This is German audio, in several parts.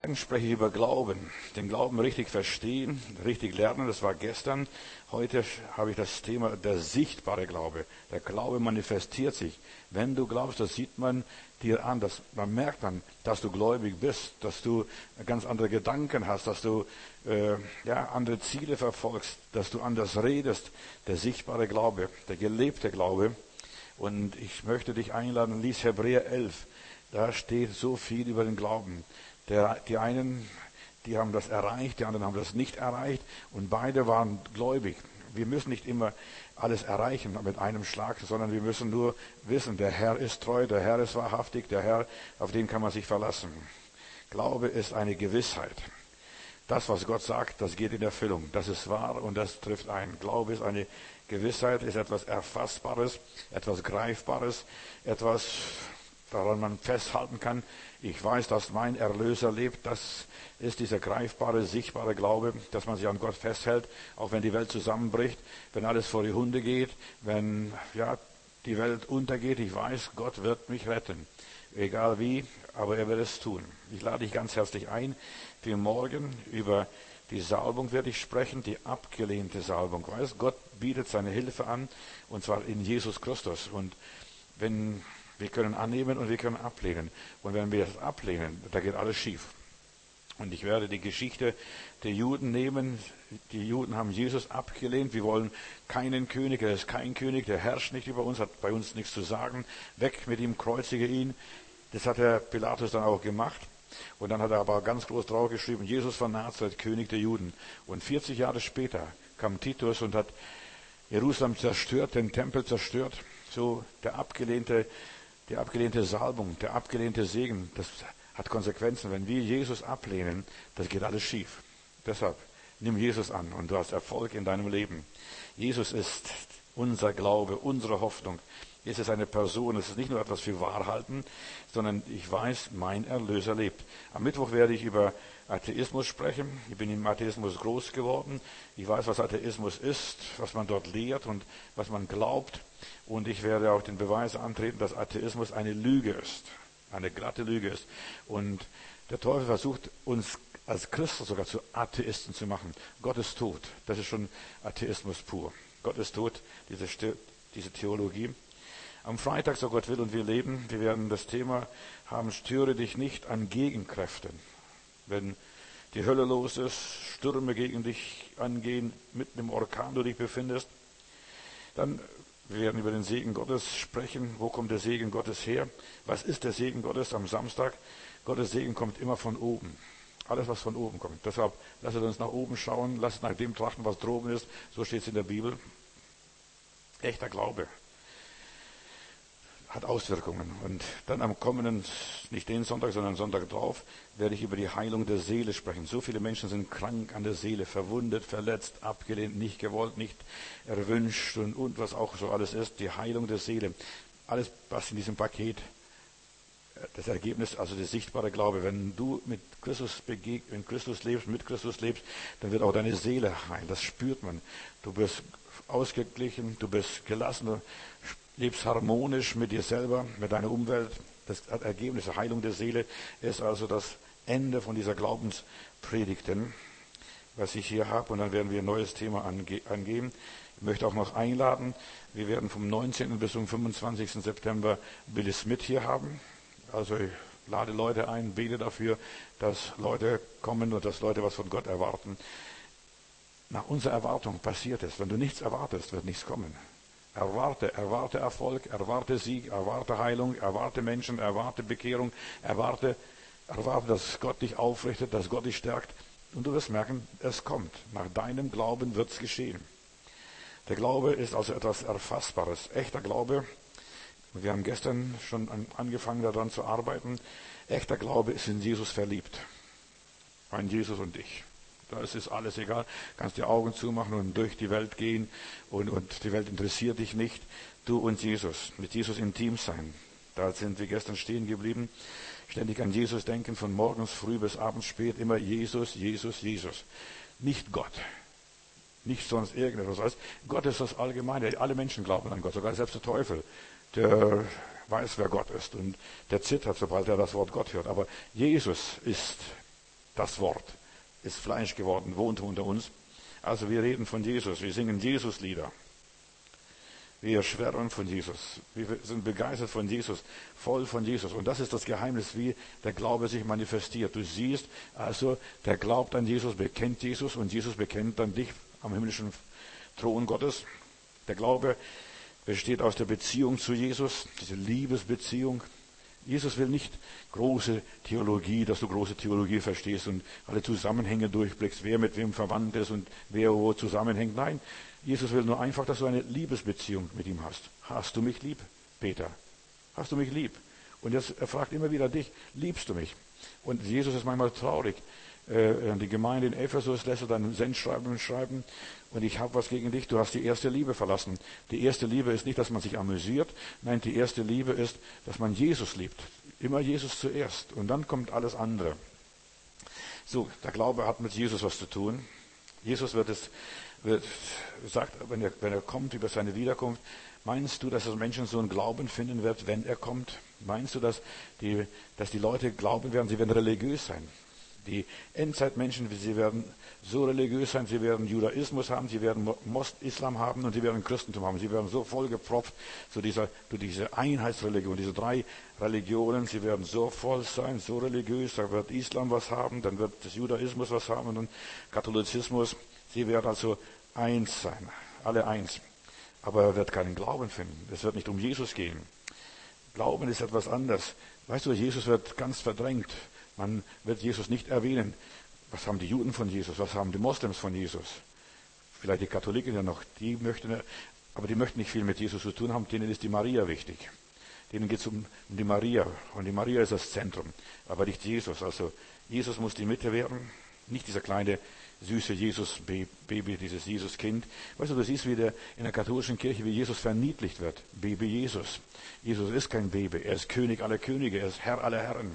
Morgen spreche ich über Glauben. Den Glauben richtig verstehen, richtig lernen, das war gestern. Heute habe ich das Thema der sichtbare Glaube. Der Glaube manifestiert sich. Wenn du glaubst, das sieht man dir an. Man merkt dann, dass du gläubig bist, dass du ganz andere Gedanken hast, dass du andere Ziele verfolgst, dass du anders redest. Der sichtbare Glaube, der gelebte Glaube. Und ich möchte dich einladen, lies Hebräer 11. Da steht so viel über den Glauben. Die einen, die haben das erreicht, die anderen haben das nicht erreicht und beide waren gläubig. Wir müssen nicht immer alles erreichen mit einem Schlag, sondern wir müssen nur wissen, der Herr ist treu, der Herr ist wahrhaftig, der Herr, auf den kann man sich verlassen. Glaube ist eine Gewissheit. Das, was Gott sagt, das geht in Erfüllung. Das ist wahr und das trifft ein. Glaube ist eine Gewissheit, ist etwas Erfassbares, etwas Greifbares, etwas, daran man festhalten kann. Ich weiß, dass mein Erlöser lebt. Das ist dieser greifbare, sichtbare Glaube, dass man sich an Gott festhält, auch wenn die Welt zusammenbricht, wenn alles vor die Hunde geht, wenn die Welt untergeht. Ich weiß, Gott wird mich retten. Egal wie, aber er wird es tun. Ich lade dich ganz herzlich ein. Für morgen über die Salbung werde ich sprechen, die abgelehnte Salbung. Weißt, Gott bietet seine Hilfe an, und zwar in Jesus Christus. Und wir können annehmen und wir können ablehnen. Und wenn wir das ablehnen, da geht alles schief. Und ich werde die Geschichte der Juden nehmen. Die Juden haben Jesus abgelehnt. Wir wollen keinen König, er ist kein König, der herrscht nicht über uns, hat bei uns nichts zu sagen. Weg mit ihm, kreuzige ihn. Das hat der Pilatus dann auch gemacht. Und dann hat er aber ganz groß draufgeschrieben, Jesus von Nazareth, König der Juden. Und 40 Jahre später kam Titus und hat Jerusalem zerstört, den Tempel zerstört. So die abgelehnte Salbung, der abgelehnte Segen, das hat Konsequenzen. Wenn wir Jesus ablehnen, das geht alles schief. Deshalb nimm Jesus an und du hast Erfolg in deinem Leben. Jesus ist unser Glaube, unsere Hoffnung. Jesus ist eine Person, es ist nicht nur etwas für wahr halten, sondern ich weiß, mein Erlöser lebt. Am Mittwoch werde ich über Atheismus sprechen. Ich bin im Atheismus groß geworden. Ich weiß, was Atheismus ist, was man dort lehrt und was man glaubt. Und ich werde auch den Beweis antreten, dass Atheismus eine Lüge ist. Eine glatte Lüge ist. Und der Teufel versucht, uns als Christen sogar zu Atheisten zu machen. Gott ist tot. Das ist schon Atheismus pur. Gott ist tot, diese Theologie. Am Freitag, so Gott will und wir leben, wir werden das Thema haben, störe dich nicht an Gegenkräften. Wenn die Hölle los ist, Stürme gegen dich angehen, mitten im Orkan du dich befindest, dann wir werden über den Segen Gottes sprechen. Wo kommt der Segen Gottes her? Was ist der Segen Gottes am Samstag? Gottes Segen kommt immer von oben. Alles, was von oben kommt. Deshalb lasst uns nach oben schauen, lasst nach dem trachten, was droben ist. So steht es in der Bibel. Echter Glaube hat Auswirkungen. Und dann am kommenden, nicht den Sonntag, sondern Sonntag drauf, werde ich über die Heilung der Seele sprechen. So viele Menschen sind krank an der Seele, verwundet, verletzt, abgelehnt, nicht gewollt, nicht erwünscht und was auch so alles ist. Die Heilung der Seele. Alles, was in diesem Paket, das Ergebnis, also der sichtbare Glaube. Wenn du mit Christus mit Christus lebst, dann wird auch deine Seele heilen. Das spürt man. Du bist ausgeglichen, du bist gelassen, du lebst harmonisch mit dir selber, mit deiner Umwelt. Das Ergebnis der Heilung der Seele ist also das Ende von dieser Glaubenspredigten, was ich hier habe. Und dann werden wir ein neues Thema angehen. Ich möchte auch noch einladen, wir werden vom 19. bis zum 25. September Billy Smith hier haben. Also ich lade Leute ein, bete dafür, dass Leute kommen und dass Leute was von Gott erwarten. Nach unserer Erwartung passiert es. Wenn du nichts erwartest, wird nichts kommen. Erwarte Erfolg, erwarte Sieg, erwarte Heilung, erwarte Menschen, erwarte Bekehrung, erwarte, dass Gott dich aufrichtet, dass Gott dich stärkt. Und du wirst merken, es kommt. Nach deinem Glauben wird es geschehen. Der Glaube ist also etwas Erfassbares. Echter Glaube, wir haben gestern schon angefangen daran zu arbeiten, echter Glaube ist in Jesus verliebt. Ein Jesus und dich. Da ist es alles egal. Kannst die Augen zumachen und durch die Welt gehen und die Welt interessiert dich nicht. Du und Jesus, mit Jesus intim sein. Da sind wir gestern stehen geblieben. Ständig an Jesus denken, von morgens früh bis abends spät, immer Jesus, Jesus, Jesus. Nicht Gott. Nicht sonst irgendetwas. Gott ist das Allgemeine. Alle Menschen glauben an Gott, sogar selbst der Teufel. Der weiß, wer Gott ist und der zittert, sobald er das Wort Gott hört. Aber Jesus ist das Wort ist Fleisch geworden, wohnt unter uns. Also wir reden von Jesus, wir singen Jesuslieder. Wir schwärmen von Jesus. Wir sind begeistert von Jesus, voll von Jesus. Und das ist das Geheimnis, wie der Glaube sich manifestiert. Du siehst also, der glaubt an Jesus, bekennt Jesus und Jesus bekennt dann dich am himmlischen Thron Gottes. Der Glaube besteht aus der Beziehung zu Jesus, diese Liebesbeziehung. Jesus will nicht große Theologie, dass du große Theologie verstehst und alle Zusammenhänge durchblickst, wer mit wem verwandt ist und wer wo zusammenhängt. Nein, Jesus will nur einfach, dass du eine Liebesbeziehung mit ihm hast. Hast du mich lieb, Peter? Hast du mich lieb? Und jetzt er fragt immer wieder dich, liebst du mich? Und Jesus ist manchmal traurig. Die Gemeinde in Ephesus lässt er dann Sendschreiben schreiben. Und ich habe was gegen dich, du hast die erste Liebe verlassen. Die erste Liebe ist nicht, dass man sich amüsiert. Nein, die erste Liebe ist, dass man Jesus liebt. Immer Jesus zuerst. Und dann kommt alles andere. So, der Glaube hat mit Jesus was zu tun. Jesus sagt, wenn er kommt über seine Wiederkunft, meinst du, dass das Menschen so einen Glauben finden wird, wenn er kommt? Meinst du, dass die Leute glauben werden, sie werden religiös sein? Die Endzeitmenschen, sie werden so religiös sein, sie werden Judaismus haben, sie werden Islam haben und sie werden Christentum haben. Sie werden so vollgepropft zu diese Einheitsreligion, diese 3 Religionen, sie werden so voll sein, so religiös, da wird Islam was haben, dann wird das Judaismus was haben und dann Katholizismus. Sie werden also eins sein, alle eins. Aber er wird keinen Glauben finden. Es wird nicht um Jesus gehen. Glauben ist etwas anderes. Weißt du, Jesus wird ganz verdrängt. Man wird Jesus nicht erwähnen. Was haben die Juden von Jesus? Was haben die Moslems von Jesus? Vielleicht die Katholiken ja noch. Aber die möchten nicht viel mit Jesus zu tun haben. Denen ist die Maria wichtig. Denen geht es um die Maria. Und die Maria ist das Zentrum. Aber nicht Jesus. Also Jesus muss die Mitte werden. Nicht dieser kleine, süße Jesus-Baby, dieses Jesus-Kind. Weißt du, du siehst wieder in der katholischen Kirche, wie Jesus verniedlicht wird. Baby Jesus. Jesus ist kein Baby. Er ist König aller Könige. Er ist Herr aller Herren.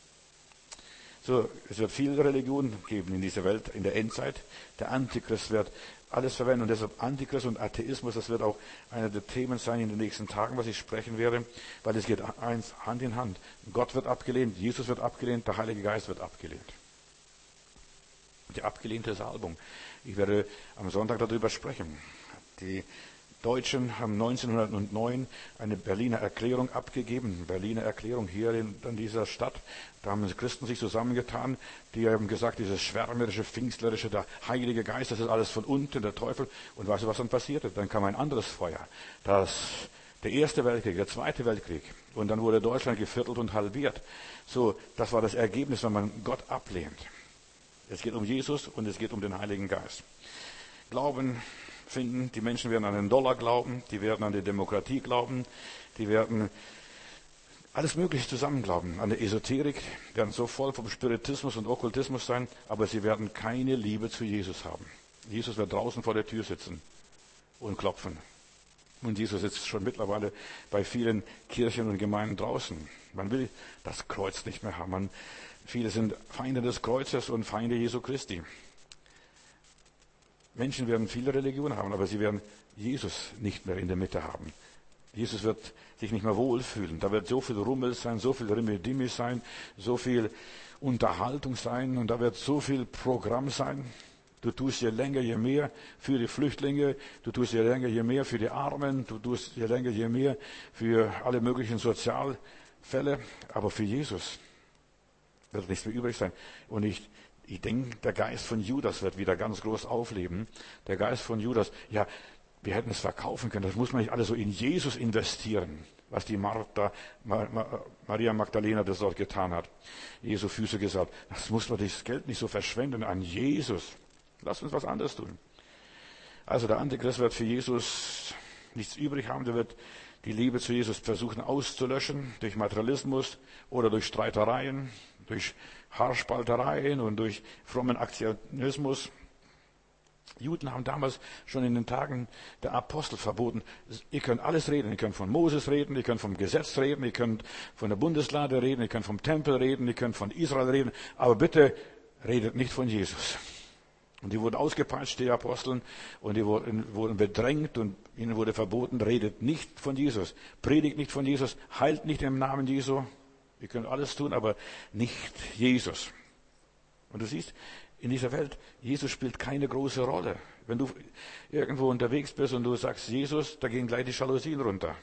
So, es wird viel Religion geben in dieser Welt, in der Endzeit. Der Antichrist wird alles verwenden und deshalb Antichrist und Atheismus, das wird auch einer der Themen sein in den nächsten Tagen, was ich sprechen werde, weil es geht eins Hand in Hand. Gott wird abgelehnt, Jesus wird abgelehnt, der Heilige Geist wird abgelehnt. Die abgelehnte Salbung. Ich werde am Sonntag darüber sprechen. Die Deutschen haben 1909 eine Berliner Erklärung abgegeben, Berliner Erklärung hier in dieser Stadt. Da haben die Christen sich zusammengetan, die haben gesagt, dieses schwärmerische, pfingstlerische, der Heilige Geist, das ist alles von unten, der Teufel. Und weißt du, was dann passierte? Dann kam ein anderes Feuer. Der Erste Weltkrieg, der Zweite Weltkrieg. Und dann wurde Deutschland geviertelt und halbiert. So, das war das Ergebnis, wenn man Gott ablehnt. Es geht um Jesus und es geht um den Heiligen Geist. Glauben finden, die Menschen werden an den Dollar glauben, die werden an die Demokratie glauben, die werden alles Mögliche zusammen glauben. An der Esoterik, werden so voll vom Spiritismus und Okkultismus sein, aber sie werden keine Liebe zu Jesus haben. Jesus wird draußen vor der Tür sitzen und klopfen. Und Jesus sitzt schon mittlerweile bei vielen Kirchen und Gemeinden draußen. Man will das Kreuz nicht mehr haben. Viele sind Feinde des Kreuzes und Feinde Jesu Christi. Menschen werden viele Religionen haben, aber sie werden Jesus nicht mehr in der Mitte haben. Jesus wird sich nicht mehr wohlfühlen. Da wird so viel Rummel sein, so viel Rimmeldimmel sein, so viel Unterhaltung sein und da wird so viel Programm sein. Du tust je länger, je mehr für die Flüchtlinge, du tust je länger, je mehr für die Armen, du tust je länger, je mehr für alle möglichen Sozialfälle, aber für Jesus wird nichts mehr übrig sein. Und ich denke, der Geist von Judas wird wieder ganz groß aufleben. Der Geist von Judas, ja, wir hätten es verkaufen können. Das muss man nicht alles so in Jesus investieren, was die Maria Magdalena das dort getan hat. Jesu Füße gesagt. Das muss man das Geld nicht so verschwenden an Jesus. Lass uns was anderes tun. Also der Antichrist wird für Jesus nichts übrig haben. Der wird die Liebe zu Jesus versuchen auszulöschen durch Materialismus oder durch Streitereien, durch Haarspaltereien und durch frommen Aktionismus. Juden haben damals schon in den Tagen der Apostel verboten, ihr könnt alles reden, ihr könnt von Moses reden, ihr könnt vom Gesetz reden, ihr könnt von der Bundeslade reden, ihr könnt vom Tempel reden, ihr könnt von Israel reden, aber bitte redet nicht von Jesus. Und die wurden ausgepeitscht, die Aposteln, und die wurden bedrängt und ihnen wurde verboten, redet nicht von Jesus, predigt nicht von Jesus, heilt nicht im Namen Jesu. Ihr könnt alles tun, aber nicht Jesus. Und du siehst, in dieser Welt, Jesus spielt keine große Rolle. Wenn du irgendwo unterwegs bist und du sagst Jesus, da gehen gleich die Jalousien runter.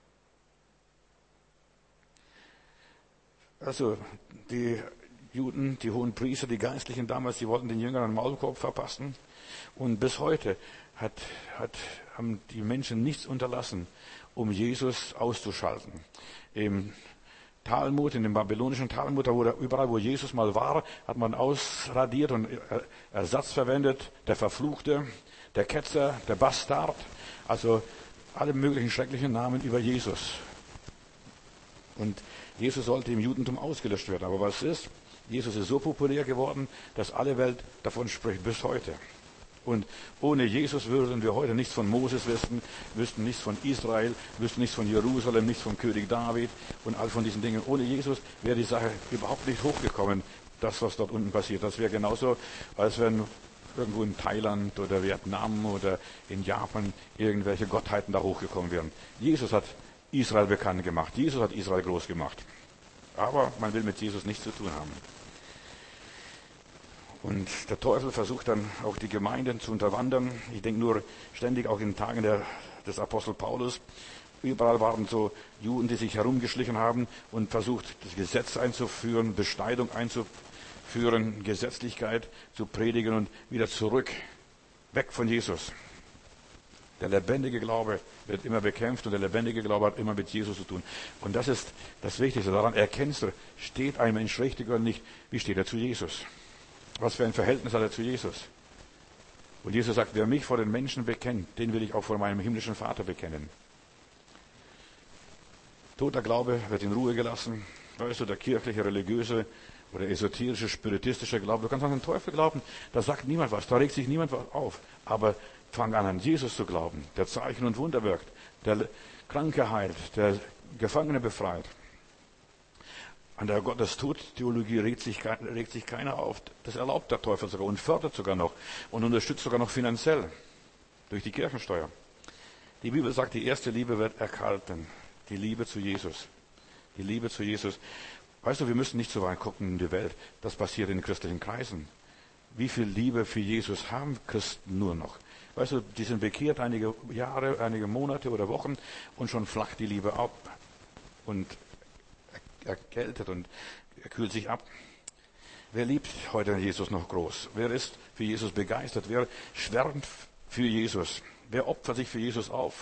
Also die Juden, die hohen Priester, die Geistlichen damals, die wollten den Jüngern einen Maulkorb verpassen. Und bis heute haben die Menschen nichts unterlassen, um Jesus auszuschalten. Im Talmud, in dem babylonischen Talmud, überall wo Jesus mal war, hat man ausradiert und Ersatz verwendet. Der Verfluchte, der Ketzer, der Bastard, also alle möglichen schrecklichen Namen über Jesus. Und Jesus sollte im Judentum ausgelöscht werden. Aber was ist? Jesus ist so populär geworden, dass alle Welt davon spricht bis heute. Und ohne Jesus würden wir heute nichts von Moses wissen, wüssten nichts von Israel, wüssten nichts von Jerusalem, nichts von König David und all von diesen Dingen. Ohne Jesus wäre die Sache überhaupt nicht hochgekommen, das, was dort unten passiert. Das wäre genauso, als wenn irgendwo in Thailand oder Vietnam oder in Japan irgendwelche Gottheiten da hochgekommen wären. Jesus hat Israel bekannt gemacht. Jesus hat Israel groß gemacht. Aber man will mit Jesus nichts zu tun haben. Und der Teufel versucht dann auch die Gemeinden zu unterwandern. Ich denke nur ständig auch in den Tagen des Apostel Paulus. Überall waren so Juden, die sich herumgeschlichen haben und versucht, das Gesetz einzuführen, Beschneidung einzuführen, Gesetzlichkeit zu predigen und wieder zurück, weg von Jesus. Der lebendige Glaube wird immer bekämpft und der lebendige Glaube hat immer mit Jesus zu tun. Und das ist das Wichtigste. Daran erkennst du, steht ein Mensch richtig oder nicht, wie steht er zu Jesus? Was für ein Verhältnis hat er zu Jesus? Und Jesus sagt, wer mich vor den Menschen bekennt, den will ich auch vor meinem himmlischen Vater bekennen. Toter Glaube wird in Ruhe gelassen. Weißt du, der kirchliche, religiöse oder esoterische, spiritistische Glaube. Du kannst an den Teufel glauben, da sagt niemand was, da regt sich niemand was auf. Aber fang an Jesus zu glauben, der Zeichen und Wunder wirkt, der Kranke heilt, der Gefangene befreit. An der Gottestod-Theologie regt sich keiner auf. Das erlaubt der Teufel sogar und fördert sogar noch und unterstützt sogar noch finanziell durch die Kirchensteuer. Die Bibel sagt, die erste Liebe wird erkalten. Die Liebe zu Jesus. Die Liebe zu Jesus. Weißt du, wir müssen nicht so weit gucken in die Welt. Das passiert in christlichen Kreisen. Wie viel Liebe für Jesus haben Christen nur noch? Weißt du, die sind bekehrt einige Jahre, einige Monate oder Wochen und schon flacht die Liebe ab und erkältet und er kühlt sich ab. Wer liebt heute Jesus noch groß? Wer ist für Jesus begeistert? Wer schwärmt für Jesus? Wer opfert sich für Jesus auf?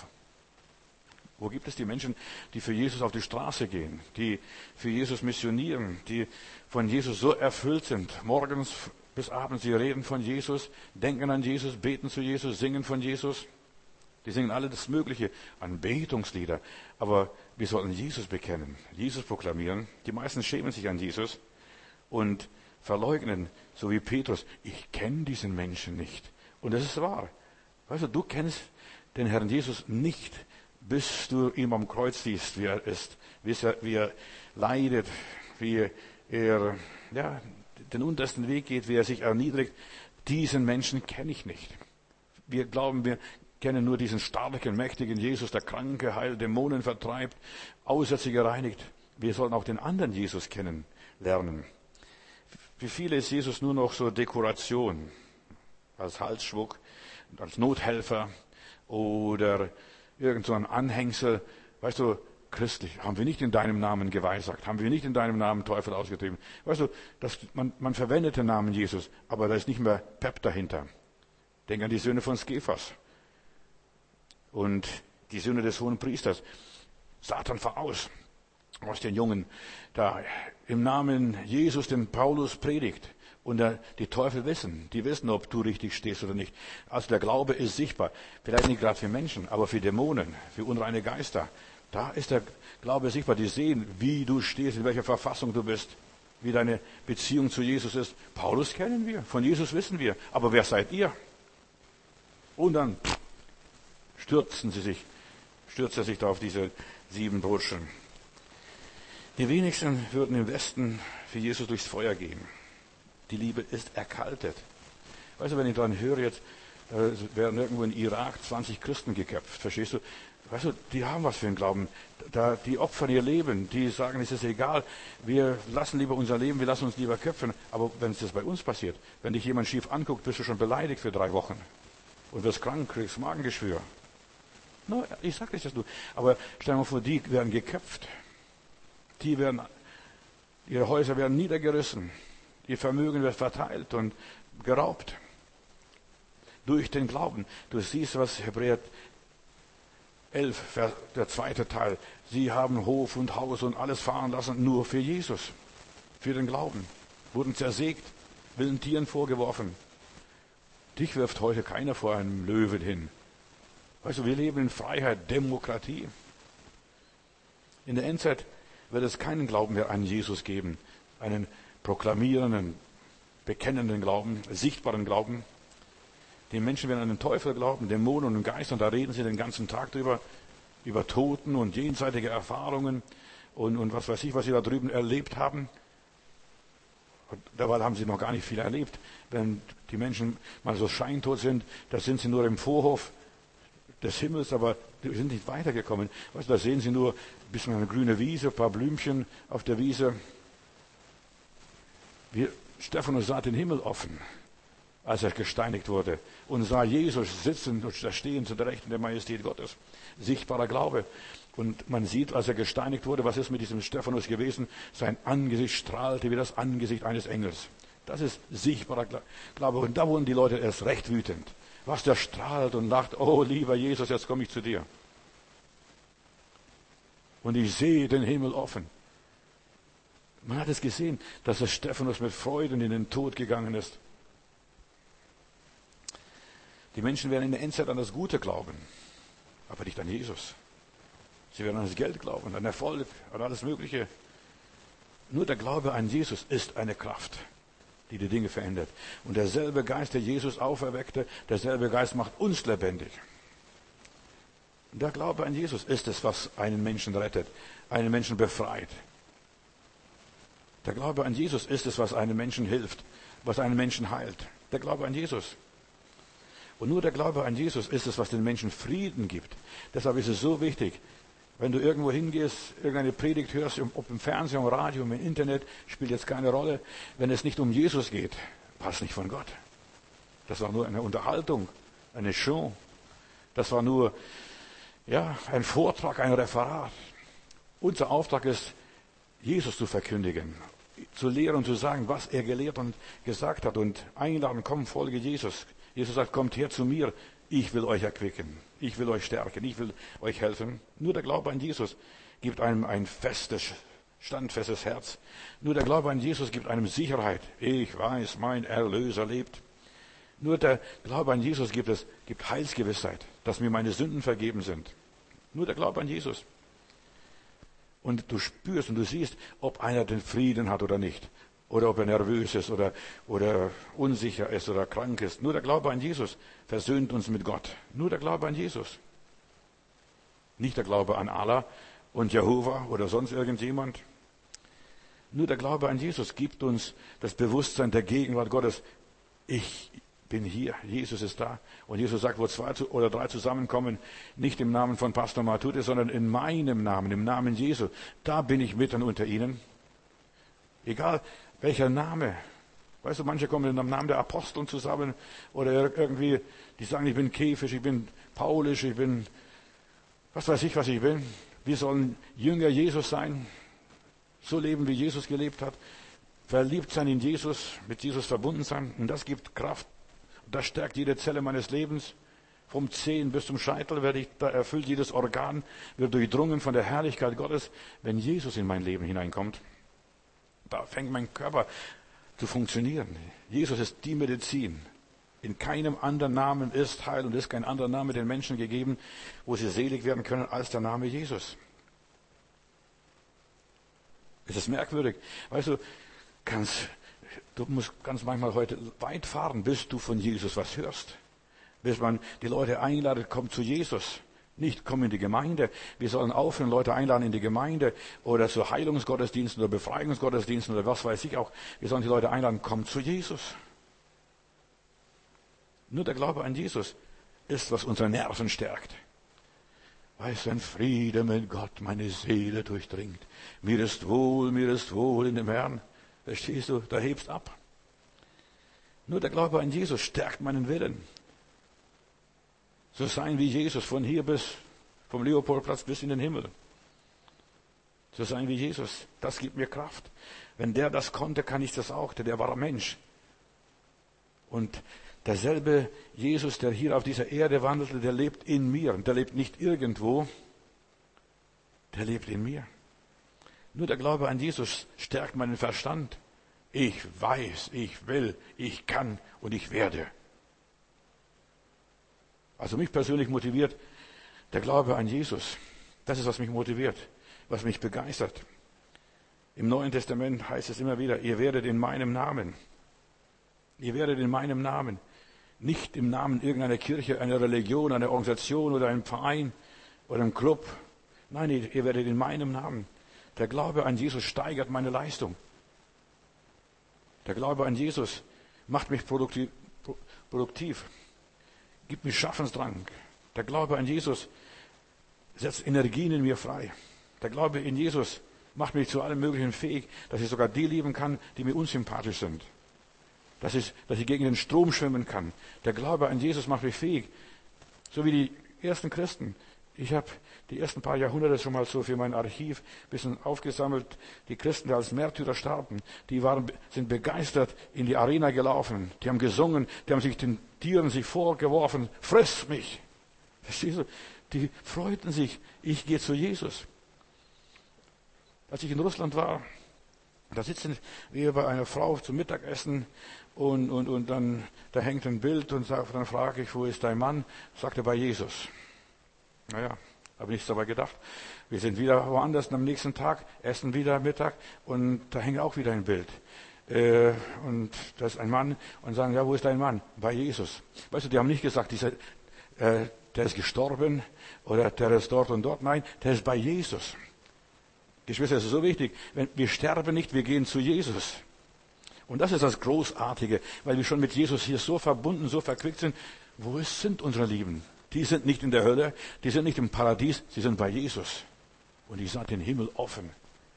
Wo gibt es die Menschen, die für Jesus auf die Straße gehen, die für Jesus missionieren, die von Jesus so erfüllt sind, morgens bis abends, sie reden von Jesus, denken an Jesus, beten zu Jesus, singen von Jesus. Die singen alle das Mögliche, Anbetungslieder. Aber wir sollten Jesus bekennen, Jesus proklamieren. Die meisten schämen sich an Jesus und verleugnen, so wie Petrus, ich kenne diesen Menschen nicht. Und das ist wahr. Weißt du, du kennst den Herrn Jesus nicht, bis du ihn am Kreuz siehst, wie er ist, wie er leidet, wie er den untersten Weg geht, wie er sich erniedrigt. Diesen Menschen kenne ich nicht. Wir glauben, wir kennen nur diesen starken, mächtigen Jesus, der Kranke heilt, Dämonen vertreibt, Aussätzige reinigt. Wir sollen auch den anderen Jesus kennenlernen. Für viele ist Jesus nur noch so Dekoration, als Halsschmuck, als Nothelfer oder irgend so ein Anhängsel. Weißt du, christlich, haben wir nicht in deinem Namen geweissagt, haben wir nicht in deinem Namen Teufel ausgetrieben. Weißt du, man verwendet den Namen Jesus, aber da ist nicht mehr Pep dahinter. Denk an die Söhne von Skephas und die Söhne des hohen Priesters. Satan voraus aus den Jungen, da im Namen Jesus den Paulus predigt. Und die Teufel die wissen, ob du richtig stehst oder nicht. Also der Glaube ist sichtbar. Vielleicht nicht gerade für Menschen, aber für Dämonen, für unreine Geister. Da ist der Glaube sichtbar. Die sehen, wie du stehst, in welcher Verfassung du bist, wie deine Beziehung zu Jesus ist. Paulus kennen wir, von Jesus wissen wir. Aber wer seid ihr? Und dann stürzt er sich da auf diese 7 Burschen. Die wenigsten würden im Westen für Jesus durchs Feuer gehen. Die Liebe ist erkaltet. Weißt du, wenn ich daran höre, jetzt werden irgendwo in Irak 20 Christen geköpft, verstehst du? Weißt du, die haben was für einen Glauben. Die opfern ihr Leben, die sagen, es ist egal, wir lassen lieber unser Leben, wir lassen uns lieber köpfen. Aber wenn es das bei uns passiert, wenn dich jemand schief anguckt, bist du schon beleidigt für 3 Wochen und wirst krank, kriegst Magengeschwür. No, ich sage nicht das nur. Aber stell dir mal vor, die werden geköpft. Ihre Häuser werden niedergerissen. Ihr Vermögen wird verteilt und geraubt. Durch den Glauben. Du siehst, was Hebräer 11, der 2. Teil. Sie haben Hof und Haus und alles fahren lassen, nur für Jesus. Für den Glauben. Wurden zersägt, wilden Tieren vorgeworfen. Dich wirft heute keiner vor einem Löwen hin. Weißt du, wir leben in Freiheit, Demokratie. In der Endzeit wird es keinen Glauben mehr an Jesus geben. Einen proklamierenden, bekennenden Glauben, sichtbaren Glauben. Die Menschen werden an den Teufel glauben, Dämonen und Geister, und da reden sie den ganzen Tag drüber, über Toten und jenseitige Erfahrungen und was weiß ich, was sie da drüben erlebt haben. Und dabei haben sie noch gar nicht viel erlebt. Wenn die Menschen mal so scheintot sind, da sind sie nur im Vorhof des Himmels, aber die sind nicht weitergekommen. Weißt du, da sehen sie nur ein bisschen eine grüne Wiese, ein paar Blümchen auf der Wiese. Stephanus sah den Himmel offen, als er gesteinigt wurde, und sah Jesus sitzen und stehen zu der Rechten der Majestät Gottes. Sichtbarer Glaube. Und man sieht, als er gesteinigt wurde, was ist mit diesem Stephanus gewesen? Sein Angesicht strahlte wie das Angesicht eines Engels. Das ist sichtbarer Glaube. Und da wurden die Leute erst recht wütend. Was der strahlt und lacht, oh lieber Jesus, jetzt komme ich zu dir. Und ich sehe den Himmel offen. Man hat es gesehen, dass der Stephanus mit Freuden in den Tod gegangen ist. Die Menschen werden in der Endzeit an das Gute glauben, aber nicht an Jesus. Sie werden an das Geld glauben, an Erfolg, an alles Mögliche. Nur der Glaube an Jesus ist eine Kraft, die die Dinge verändert. Und derselbe Geist, der Jesus auferweckte, derselbe Geist macht uns lebendig. Der Glaube an Jesus ist es, was einen Menschen rettet, einen Menschen befreit. Der Glaube an Jesus ist es, was einem Menschen hilft, was einen Menschen heilt. Der Glaube an Jesus. Und nur der Glaube an Jesus ist es, was den Menschen Frieden gibt. Deshalb ist es so wichtig, wenn du irgendwo hingehst, irgendeine Predigt hörst, ob im Fernsehen, im Radio, im Internet, spielt jetzt keine Rolle. Wenn es nicht um Jesus geht, war es nicht von Gott. Das war nur eine Unterhaltung, eine Show. Das war nur, ein Vortrag, ein Referat. Unser Auftrag ist, Jesus zu verkündigen, zu lehren und zu sagen, was er gelehrt und gesagt hat, und einladen, komm, folge Jesus. Jesus sagt, kommt her zu mir, ich will euch erquicken, ich will euch stärken, ich will euch helfen. Nur der Glaube an Jesus gibt einem ein festes, standfestes Herz. Nur der Glaube an Jesus gibt einem Sicherheit. Ich weiß, mein Erlöser lebt. Nur der Glaube an Jesus gibt Heilsgewissheit, dass mir meine Sünden vergeben sind. Nur der Glaube an Jesus. Und du spürst und du siehst, ob einer den Frieden hat oder nicht. Oder ob er nervös ist oder unsicher ist oder krank ist. Nur der Glaube an Jesus versöhnt uns mit Gott. Nur der Glaube an Jesus. Nicht der Glaube an Allah und Jehova oder sonst irgendjemand. Nur der Glaube an Jesus gibt uns das Bewusstsein der Gegenwart Gottes. Ich bin hier, Jesus ist da. Und Jesus sagt, wo 2 oder 3 zusammenkommen, nicht im Namen von Pastor Matute, sondern in meinem Namen, im Namen Jesu. Da bin ich mitten unter ihnen. Egal welcher Name. Weißt du, manche kommen im Namen der Aposteln zusammen oder irgendwie, die sagen, ich bin Käfisch, ich bin Paulisch, ich bin, was weiß ich, was ich bin. Wir sollen Jünger Jesus sein, so leben, wie Jesus gelebt hat, verliebt sein in Jesus, mit Jesus verbunden sein. Und das gibt Kraft. Das stärkt jede Zelle meines Lebens. Vom Zehen bis zum Scheitel da erfüllt jedes Organ, wird durchdrungen von der Herrlichkeit Gottes, wenn Jesus in mein Leben hineinkommt. Da fängt mein Körper zu funktionieren. Jesus ist die Medizin. In keinem anderen Namen ist Heil und ist kein anderer Name den Menschen gegeben, wo sie selig werden können, als der Name Jesus. Es ist merkwürdig. Weißt du, du musst ganz manchmal heute weit fahren, bis du von Jesus was hörst. Bis man die Leute einladet, komm zu Jesus. Nicht komm in die Gemeinde. Wir sollen aufhören, Leute einladen in die Gemeinde oder zu Heilungsgottesdiensten oder Befreiungsgottesdiensten oder was weiß ich auch. Wir sollen die Leute einladen, komm zu Jesus. Nur der Glaube an Jesus ist, was unsere Nerven stärkt. Weißt du, ein Friede mit Gott meine Seele durchdringt. Mir ist wohl in dem Herrn. Verstehst du, da hebst ab. Nur der Glaube an Jesus stärkt meinen Willen. So sein wie Jesus, vom Leopoldplatz bis in den Himmel. So sein wie Jesus, das gibt mir Kraft. Wenn der das konnte, kann ich das auch, denn der war ein Mensch. Und derselbe Jesus, der hier auf dieser Erde wandelte, der lebt in mir. Der lebt nicht irgendwo, der lebt in mir. Nur der Glaube an Jesus stärkt meinen Verstand. Ich weiß, ich will, ich kann und ich werde. Also mich persönlich motiviert der Glaube an Jesus. Das ist, was mich motiviert, was mich begeistert. Im Neuen Testament heißt es immer wieder, ihr werdet in meinem Namen. Ihr werdet in meinem Namen. Nicht im Namen irgendeiner Kirche, einer Religion, einer Organisation oder einem Verein oder einem Club. Nein, ihr werdet in meinem Namen. Der Glaube an Jesus steigert meine Leistung. Der Glaube an Jesus macht mich produktiv, gibt mir Schaffensdrang. Der Glaube an Jesus setzt Energien in mir frei. Der Glaube in Jesus macht mich zu allem Möglichen fähig, dass ich sogar die lieben kann, die mir unsympathisch sind. Dass ich gegen den Strom schwimmen kann. Der Glaube an Jesus macht mich fähig. So wie die ersten Christen. Ich habe die ersten paar Jahrhunderte schon mal so für mein Archiv ein bisschen aufgesammelt. Die Christen, die als Märtyrer starben, sind begeistert in die Arena gelaufen. Die haben gesungen, die haben sich den Tieren vorgeworfen, friss mich. Verstehst du? Die freuten sich, ich gehe zu Jesus. Als ich in Russland war, da sitzen wir bei einer Frau zum Mittagessen und dann da hängt ein Bild und dann frage ich, wo ist dein Mann? Sagt er, bei Jesus. Naja, habe nichts dabei gedacht. Wir sind wieder woanders am nächsten Tag, essen wieder Mittag und da hängt auch wieder ein Bild. Und da ist ein Mann und sagen, ja, wo ist dein Mann? Bei Jesus. Weißt du, die haben nicht gesagt, der ist gestorben oder der ist dort und dort. Nein, der ist bei Jesus. Geschwister, es ist so wichtig. Wir sterben nicht, wir gehen zu Jesus. Und das ist das Großartige, weil wir schon mit Jesus hier so verbunden, so verquickt sind. Wo sind unsere Lieben? Die sind nicht in der Hölle, die sind nicht im Paradies, sie sind bei Jesus. Und die sind den Himmel offen.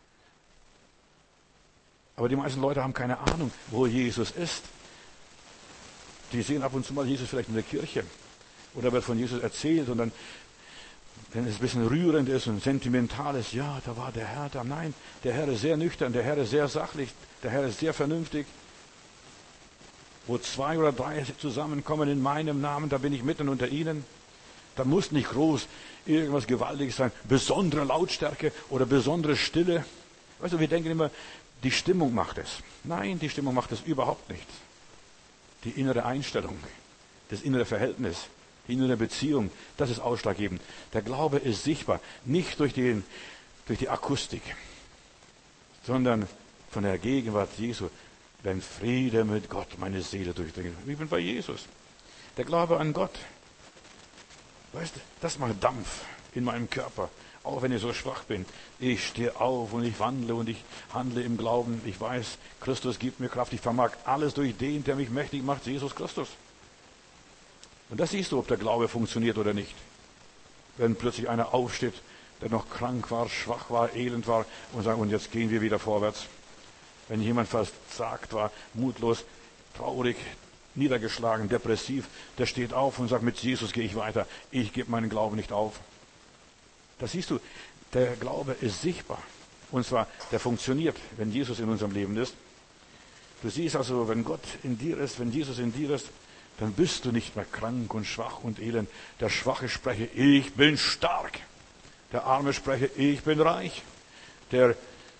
Aber die meisten Leute haben keine Ahnung, wo Jesus ist. Die sehen ab und zu mal Jesus vielleicht in der Kirche. Oder wird von Jesus erzählt und dann, wenn es ein bisschen rührend ist und sentimental ist, ja, da war der Herr da. Nein, der Herr ist sehr nüchtern, der Herr ist sehr sachlich, der Herr ist sehr vernünftig. Wo 2 oder 3 zusammenkommen in meinem Namen, da bin ich mitten unter ihnen. Da muss nicht groß irgendwas Gewaltiges sein, besondere Lautstärke oder besondere Stille. Weißt du, wir denken immer, die Stimmung macht es. Nein, die Stimmung macht es überhaupt nicht. Die innere Einstellung, das innere Verhältnis, die innere Beziehung, das ist ausschlaggebend. Der Glaube ist sichtbar, nicht durch die Akustik, sondern von der Gegenwart Jesu. Wenn Friede mit Gott meine Seele durchdringt. Ich bin bei Jesus. Der Glaube an Gott, weißt du, das macht Dampf in meinem Körper. Auch wenn ich so schwach bin. Ich stehe auf und ich wandle und ich handle im Glauben. Ich weiß, Christus gibt mir Kraft. Ich vermag alles durch den, der mich mächtig macht, Jesus Christus. Und das siehst du, ob der Glaube funktioniert oder nicht. Wenn plötzlich einer aufsteht, der noch krank war, schwach war, elend war und sagt, und jetzt gehen wir wieder vorwärts. Wenn jemand versagt war, mutlos, traurig, niedergeschlagen, depressiv, der steht auf und sagt, mit Jesus gehe ich weiter. Ich gebe meinen Glauben nicht auf. Das siehst du, der Glaube ist sichtbar. Und zwar, der funktioniert, wenn Jesus in unserem Leben ist. Du siehst also, wenn Gott in dir ist, wenn Jesus in dir ist, dann bist du nicht mehr krank und schwach und elend. Der Schwache spreche, ich bin stark. Der Arme spreche, ich bin reich. Der,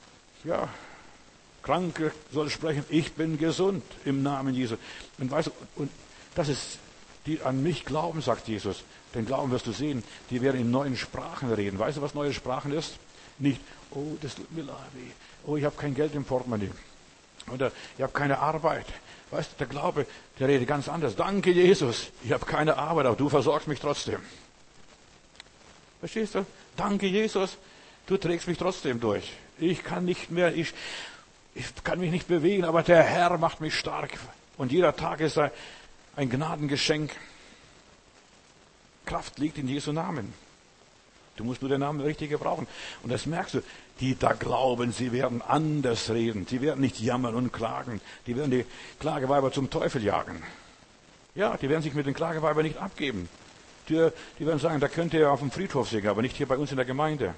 Kranke soll sprechen, ich bin gesund im Namen Jesu. Und weißt du, und das ist, die an mich glauben, sagt Jesus. Den Glauben wirst du sehen, die werden in neuen Sprachen reden. Weißt du, was neue Sprachen ist? Nicht, oh, das tut mir leid, oh, ich habe kein Geld im Portemonnaie. Oder ich habe keine Arbeit. Weißt du, der Glaube, der redet ganz anders. Danke, Jesus, ich habe keine Arbeit, aber du versorgst mich trotzdem. Verstehst du? Danke, Jesus, du trägst mich trotzdem durch. Ich kann nicht mehr, ich kann mich nicht bewegen, aber der Herr macht mich stark. Und jeder Tag ist ein Gnadengeschenk. Kraft liegt in Jesu Namen. Du musst nur den Namen richtig gebrauchen. Und das merkst du. Die da glauben, sie werden anders reden. Sie werden nicht jammern und klagen. Die werden die Klageweiber zum Teufel jagen. Ja, die werden sich mit den Klageweibern nicht abgeben. Die werden sagen, da könnt ihr auf dem Friedhof singen, aber nicht hier bei uns in der Gemeinde.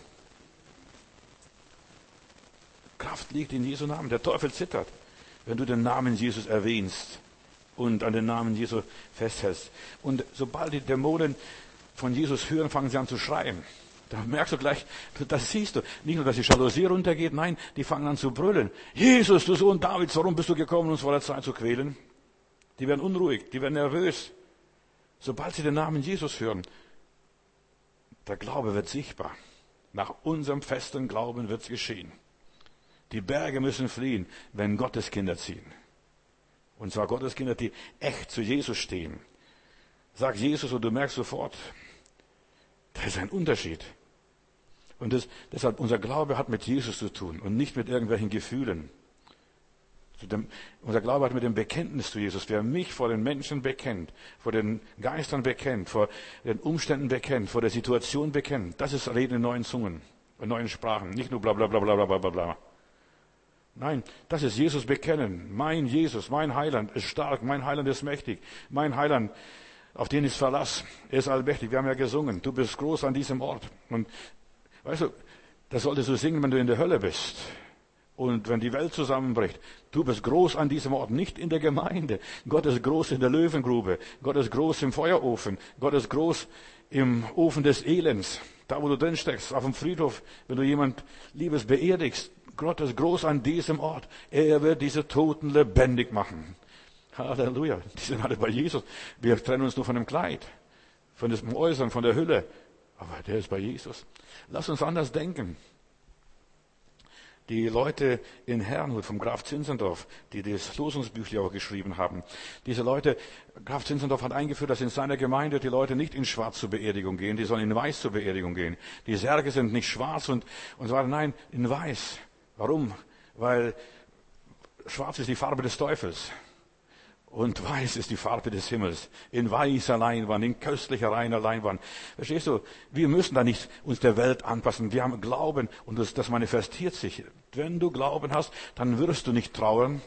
Kraft liegt in Jesu Namen. Der Teufel zittert, wenn du den Namen Jesus erwähnst und an den Namen Jesu festhältst. Und sobald die Dämonen von Jesus hören, fangen sie an zu schreien. Da merkst du gleich, das siehst du. Nicht nur, dass die Jalousie runtergeht, nein, die fangen an zu brüllen. Jesus, du Sohn Davids, warum bist du gekommen, uns vor der Zeit zu quälen? Die werden unruhig, die werden nervös. Sobald sie den Namen Jesus hören, der Glaube wird sichtbar. Nach unserem festen Glauben wird's geschehen. Die Berge müssen fliehen, wenn Gottes Kinder ziehen. Und zwar Gottes Kinder, die echt zu Jesus stehen. Sag Jesus und du merkst sofort, da ist ein Unterschied. Und deshalb, unser Glaube hat mit Jesus zu tun und nicht mit irgendwelchen Gefühlen. Unser Glaube hat mit dem Bekenntnis zu Jesus. Wer mich vor den Menschen bekennt, vor den Geistern bekennt, vor den Umständen bekennt, vor der Situation bekennt, das ist Reden in neuen Zungen, in neuen Sprachen. Nicht nur bla bla bla bla bla bla bla. Nein, das ist Jesus bekennen. Mein Jesus, mein Heiland ist stark, mein Heiland ist mächtig, mein Heiland, auf den ich Verlass, er ist allmächtig. Wir haben ja gesungen, du bist groß an diesem Ort. Und weißt du, das solltest du singen, wenn du in der Hölle bist. Und wenn die Welt zusammenbricht, du bist groß an diesem Ort, nicht in der Gemeinde. Gott ist groß in der Löwengrube. Gott ist groß im Feuerofen. Gott ist groß im Ofen des Elends. Da, wo du drin steckst, auf dem Friedhof, wenn du jemand Liebes beerdigst. Gott ist groß an diesem Ort. Er wird diese Toten lebendig machen. Halleluja. Die sind alle bei Jesus. Wir trennen uns nur von dem Kleid, von dem Äußeren, von der Hülle. Aber der ist bei Jesus. Lass uns anders denken. Die Leute in Herrnhut vom Graf Zinzendorf, die das Losungsbüchlein auch geschrieben haben, diese Leute, Graf Zinzendorf hat eingeführt, dass in seiner Gemeinde die Leute nicht in Schwarz zur Beerdigung gehen, die sollen in Weiß zur Beerdigung gehen. Die Särge sind nicht schwarz und so weiter, nein, in Weiß. Warum? Weil Schwarz ist die Farbe des Teufels. Und weiß ist die Farbe des Himmels. In weißer Leinwand, in köstlicher reiner Leinwand. Verstehst du? Wir müssen da nicht uns der Welt anpassen. Wir haben Glauben und das manifestiert sich. Wenn du Glauben hast, dann wirst du nicht trauern.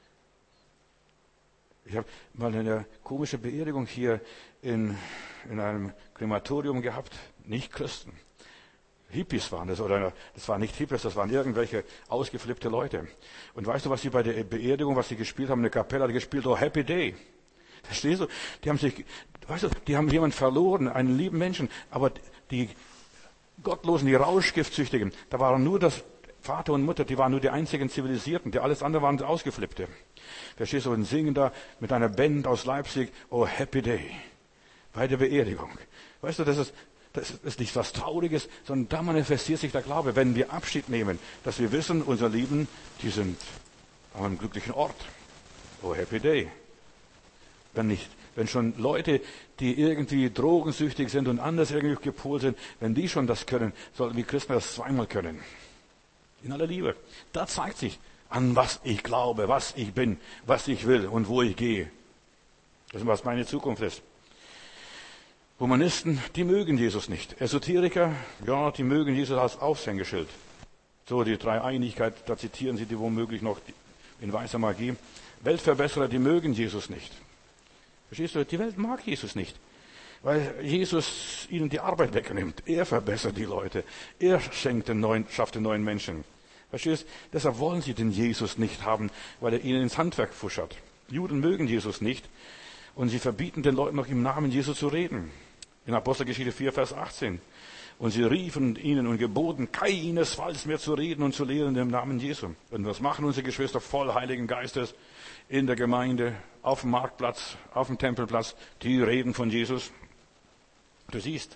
Ich habe mal eine komische Beerdigung hier in einem Krematorium gehabt. Nicht Christen. Hippies waren das, oder das waren nicht Hippies, das waren irgendwelche ausgeflippte Leute. Und weißt du, was sie bei der Beerdigung, was sie gespielt haben? Eine Kapelle hat gespielt, oh Happy Day. Verstehst du? Die haben jemanden verloren, einen lieben Menschen, aber die Gottlosen, die Rauschgiftsüchtigen, da waren nur das Vater und Mutter, die waren nur die einzigen Zivilisierten, die alles andere waren Ausgeflippte. Verstehst du? Und singen da mit einer Band aus Leipzig, oh Happy Day. Bei der Beerdigung. Weißt du, das ist nicht was Trauriges, sondern da manifestiert sich der Glaube, wenn wir Abschied nehmen, dass wir wissen, unsere Lieben, die sind an einem glücklichen Ort. Oh, Happy Day. Wenn schon Leute, die irgendwie drogensüchtig sind und anders irgendwie gepolt sind, wenn die schon das können, sollten wir Christen das zweimal können. In aller Liebe. Da zeigt sich, an was ich glaube, was ich bin, was ich will und wo ich gehe. Das ist, was meine Zukunft ist. Humanisten, die mögen Jesus nicht. Esoteriker, ja, die mögen Jesus als Aushängeschild. So, die Dreieinigkeit, da zitieren sie die womöglich noch in weißer Magie. Weltverbesserer, die mögen Jesus nicht. Verstehst du? Die Welt mag Jesus nicht. Weil Jesus ihnen die Arbeit wegnimmt. Er verbessert die Leute. Er schafft den neuen Menschen. Verstehst du? Deshalb wollen sie den Jesus nicht haben, weil er ihnen ins Handwerk fuschert. Juden mögen Jesus nicht. Und sie verbieten den Leuten noch im Namen Jesu zu reden. In Apostelgeschichte 4, Vers 18. Und sie riefen ihnen und geboten, keinesfalls mehr zu reden und zu lehren im Namen Jesu. Und was machen unsere Geschwister voll Heiligen Geistes in der Gemeinde, auf dem Marktplatz, auf dem Tempelplatz? Die reden von Jesus. Du siehst,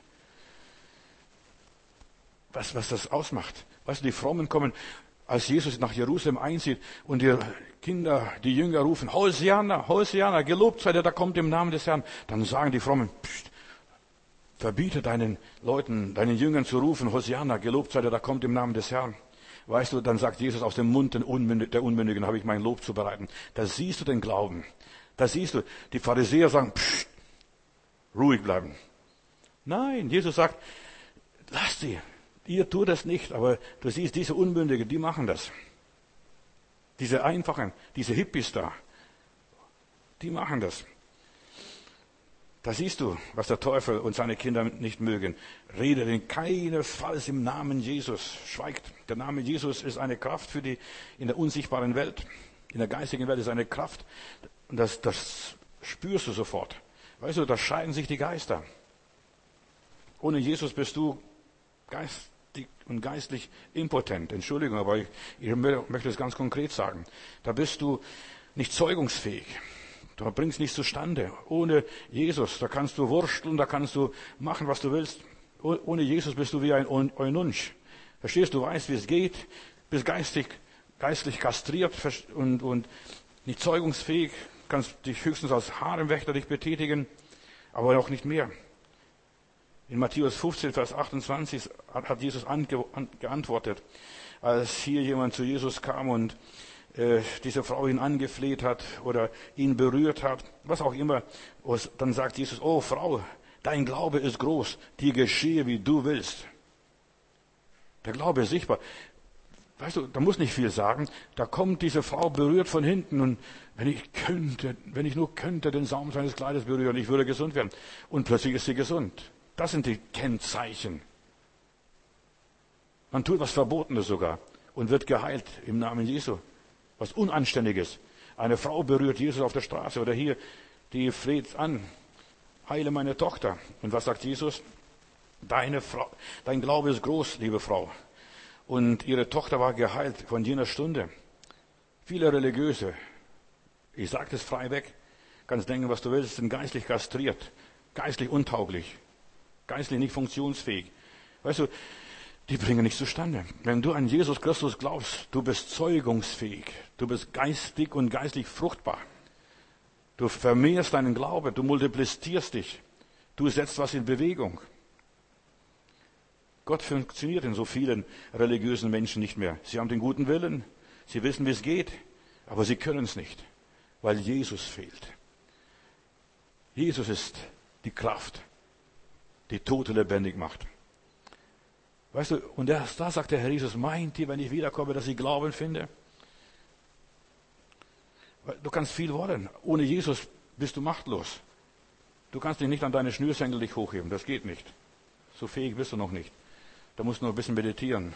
was das ausmacht. Weißt du, die Frommen kommen, als Jesus nach Jerusalem einzieht und die Kinder, die Jünger rufen, Hosianna, Hosianna, gelobt sei der, da kommt im Namen des Herrn. Dann sagen die Frommen, pst, verbiete deinen Leuten, deinen Jüngern zu rufen, Hosianna, gelobt sei der, da kommt im Namen des Herrn. Weißt du, dann sagt Jesus, aus dem Mund der Unmündigen habe ich mein Lob zu bereiten. Da siehst du den Glauben. Da siehst du, die Pharisäer sagen, pst, ruhig bleiben. Nein, Jesus sagt, Lasst sie. Ihr tut das nicht, aber du siehst, diese Unmündigen, die machen das. Diese Einfachen, diese Hippies da, die machen das. Da siehst du, was der Teufel und seine Kinder nicht mögen. Redet in keinesfalls im Namen Jesus. Schweigt. Der Name Jesus ist eine Kraft in der unsichtbaren Welt. In der geistigen Welt ist eine Kraft. Und das spürst du sofort. Weißt du, da scheiden sich die Geister. Ohne Jesus bist du geistig und geistlich impotent. Entschuldigung, aber ich möchte es ganz konkret sagen. Da bist du nicht zeugungsfähig. Du bringst nichts zustande. Ohne Jesus, da kannst du wursteln, da kannst du machen, was du willst. Ohne Jesus bist du wie ein Eunuch. Verstehst du, weißt, wie es geht, bist geistlich kastriert und nicht zeugungsfähig, kannst dich höchstens als Haremwächter dich betätigen, aber auch nicht mehr. In Matthäus 15, Vers 28 hat Jesus geantwortet, als hier jemand zu Jesus kam und diese Frau ihn angefleht hat oder ihn berührt hat, was auch immer. Dann sagt Jesus, oh Frau, dein Glaube ist groß, dir geschehe, wie du willst. Der Glaube ist sichtbar. Weißt du, da muss nicht viel sagen. Da kommt diese Frau berührt von hinten und wenn ich nur könnte, den Saum seines Kleides berühren, ich würde gesund werden. Und plötzlich ist sie gesund. Das sind die Kennzeichen. Man tut was Verbotenes sogar und wird geheilt im Namen Jesu. Was Unanständiges. Eine Frau berührt Jesus auf der Straße oder hier, die fleht an, heile meine Tochter. Und was sagt Jesus? Dein Glaube ist groß, liebe Frau. Und ihre Tochter war geheilt von jener Stunde. Viele Religiöse, ich sage das frei weg, kannst denken, was du willst, sind geistlich kastriert, geistlich untauglich, geistlich nicht funktionsfähig. Weißt du, die bringen nichts zustande. Wenn du an Jesus Christus glaubst, du bist zeugungsfähig. Du bist geistig und geistlich fruchtbar. Du vermehrst deinen Glauben, du multiplizierst dich. Du setzt was in Bewegung. Gott funktioniert in so vielen religiösen Menschen nicht mehr. Sie haben den guten Willen, sie wissen, wie es geht, aber sie können es nicht, weil Jesus fehlt. Jesus ist die Kraft, die Tote lebendig macht. Weißt du, und da sagt der Herr Jesus, meint ihr, wenn ich wiederkomme, dass ich Glauben finde? Du kannst viel wollen. Ohne Jesus bist du machtlos. Du kannst dich nicht an deine Schnürsenkel dich hochheben. Das geht nicht. So fähig bist du noch nicht. Da musst du noch ein bisschen meditieren.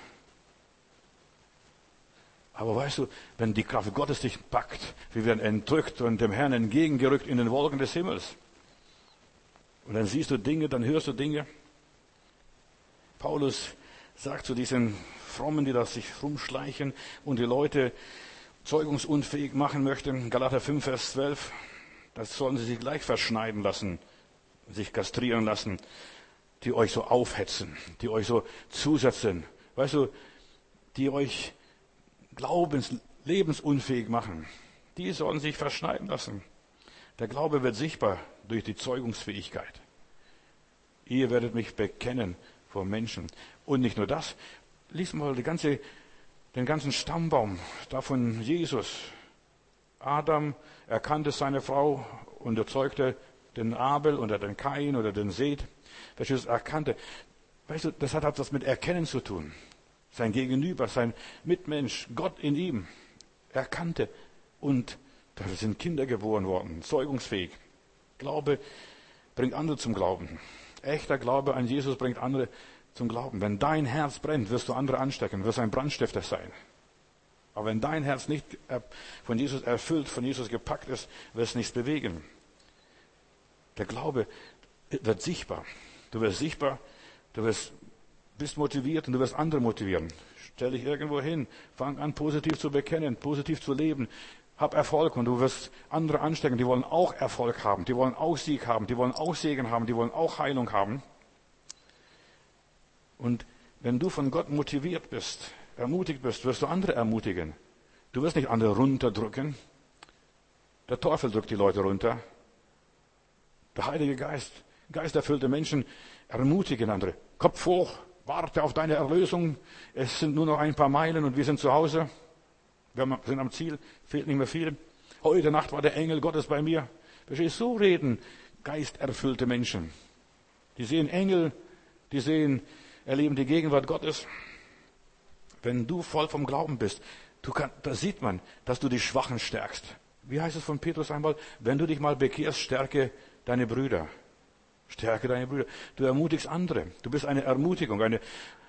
Aber weißt du, wenn die Kraft Gottes dich packt, wir werden entrückt und dem Herrn entgegengerückt in den Wolken des Himmels. Und dann siehst du Dinge, dann hörst du Dinge. Paulus sagt zu diesen Frommen, die da sich rumschleichen und die Leute zeugungsunfähig machen möchten, Galater 5, Vers 12, das sollen sie sich gleich verschneiden lassen, sich kastrieren lassen, die euch so aufhetzen, die euch so zusetzen, weißt du, die euch lebensunfähig machen, die sollen sich verschneiden lassen. Der Glaube wird sichtbar durch die Zeugungsfähigkeit. Ihr werdet mich bekennen vor Menschen. Und nicht nur das, lies mal den ganzen Stammbaum da von Jesus. Adam erkannte seine Frau und erzeugte den Abel oder den Kain oder den Seth. Verstehst du, erkannte. Weißt du, das hat etwas mit Erkennen zu tun. Sein Gegenüber, sein Mitmensch, Gott in ihm erkannte. Und da sind Kinder geboren worden, zeugungsfähig. Glaube bringt andere zum Glauben. Echter Glaube an Jesus bringt andere zum Glauben. Wenn dein Herz brennt, wirst du andere anstecken, wirst ein Brandstifter sein. Aber wenn dein Herz nicht von Jesus erfüllt, von Jesus gepackt ist, wirst du nichts bewegen. Der Glaube wird sichtbar. Du wirst sichtbar, bist motiviert und du wirst andere motivieren. Stell dich irgendwo hin, fang an, positiv zu bekennen, positiv zu leben. Hab Erfolg und du wirst andere anstecken, die wollen auch Erfolg haben, die wollen auch Sieg haben, die wollen auch Segen haben, die wollen auch Heilung haben. Und wenn du von Gott motiviert bist, ermutigt bist, wirst du andere ermutigen. Du wirst nicht andere runterdrücken. Der Teufel drückt die Leute runter. Der Heilige Geist, geisterfüllte Menschen ermutigen andere. Kopf hoch, warte auf deine Erlösung. Es sind nur noch ein paar Meilen und wir sind zu Hause. Wir sind am Ziel, fehlt nicht mehr viel. Heute Nacht war der Engel Gottes bei mir. Verstehst du, so reden geisterfüllte Menschen. Die sehen Engel, die sehen erleben die Gegenwart Gottes. Wenn du voll vom Glauben bist, da sieht man, dass du die Schwachen stärkst. Wie heißt es von Petrus einmal? Wenn du dich mal bekehrst, stärke deine Brüder. Stärke deine Brüder. Du ermutigst andere. Du bist eine Ermutigung, ein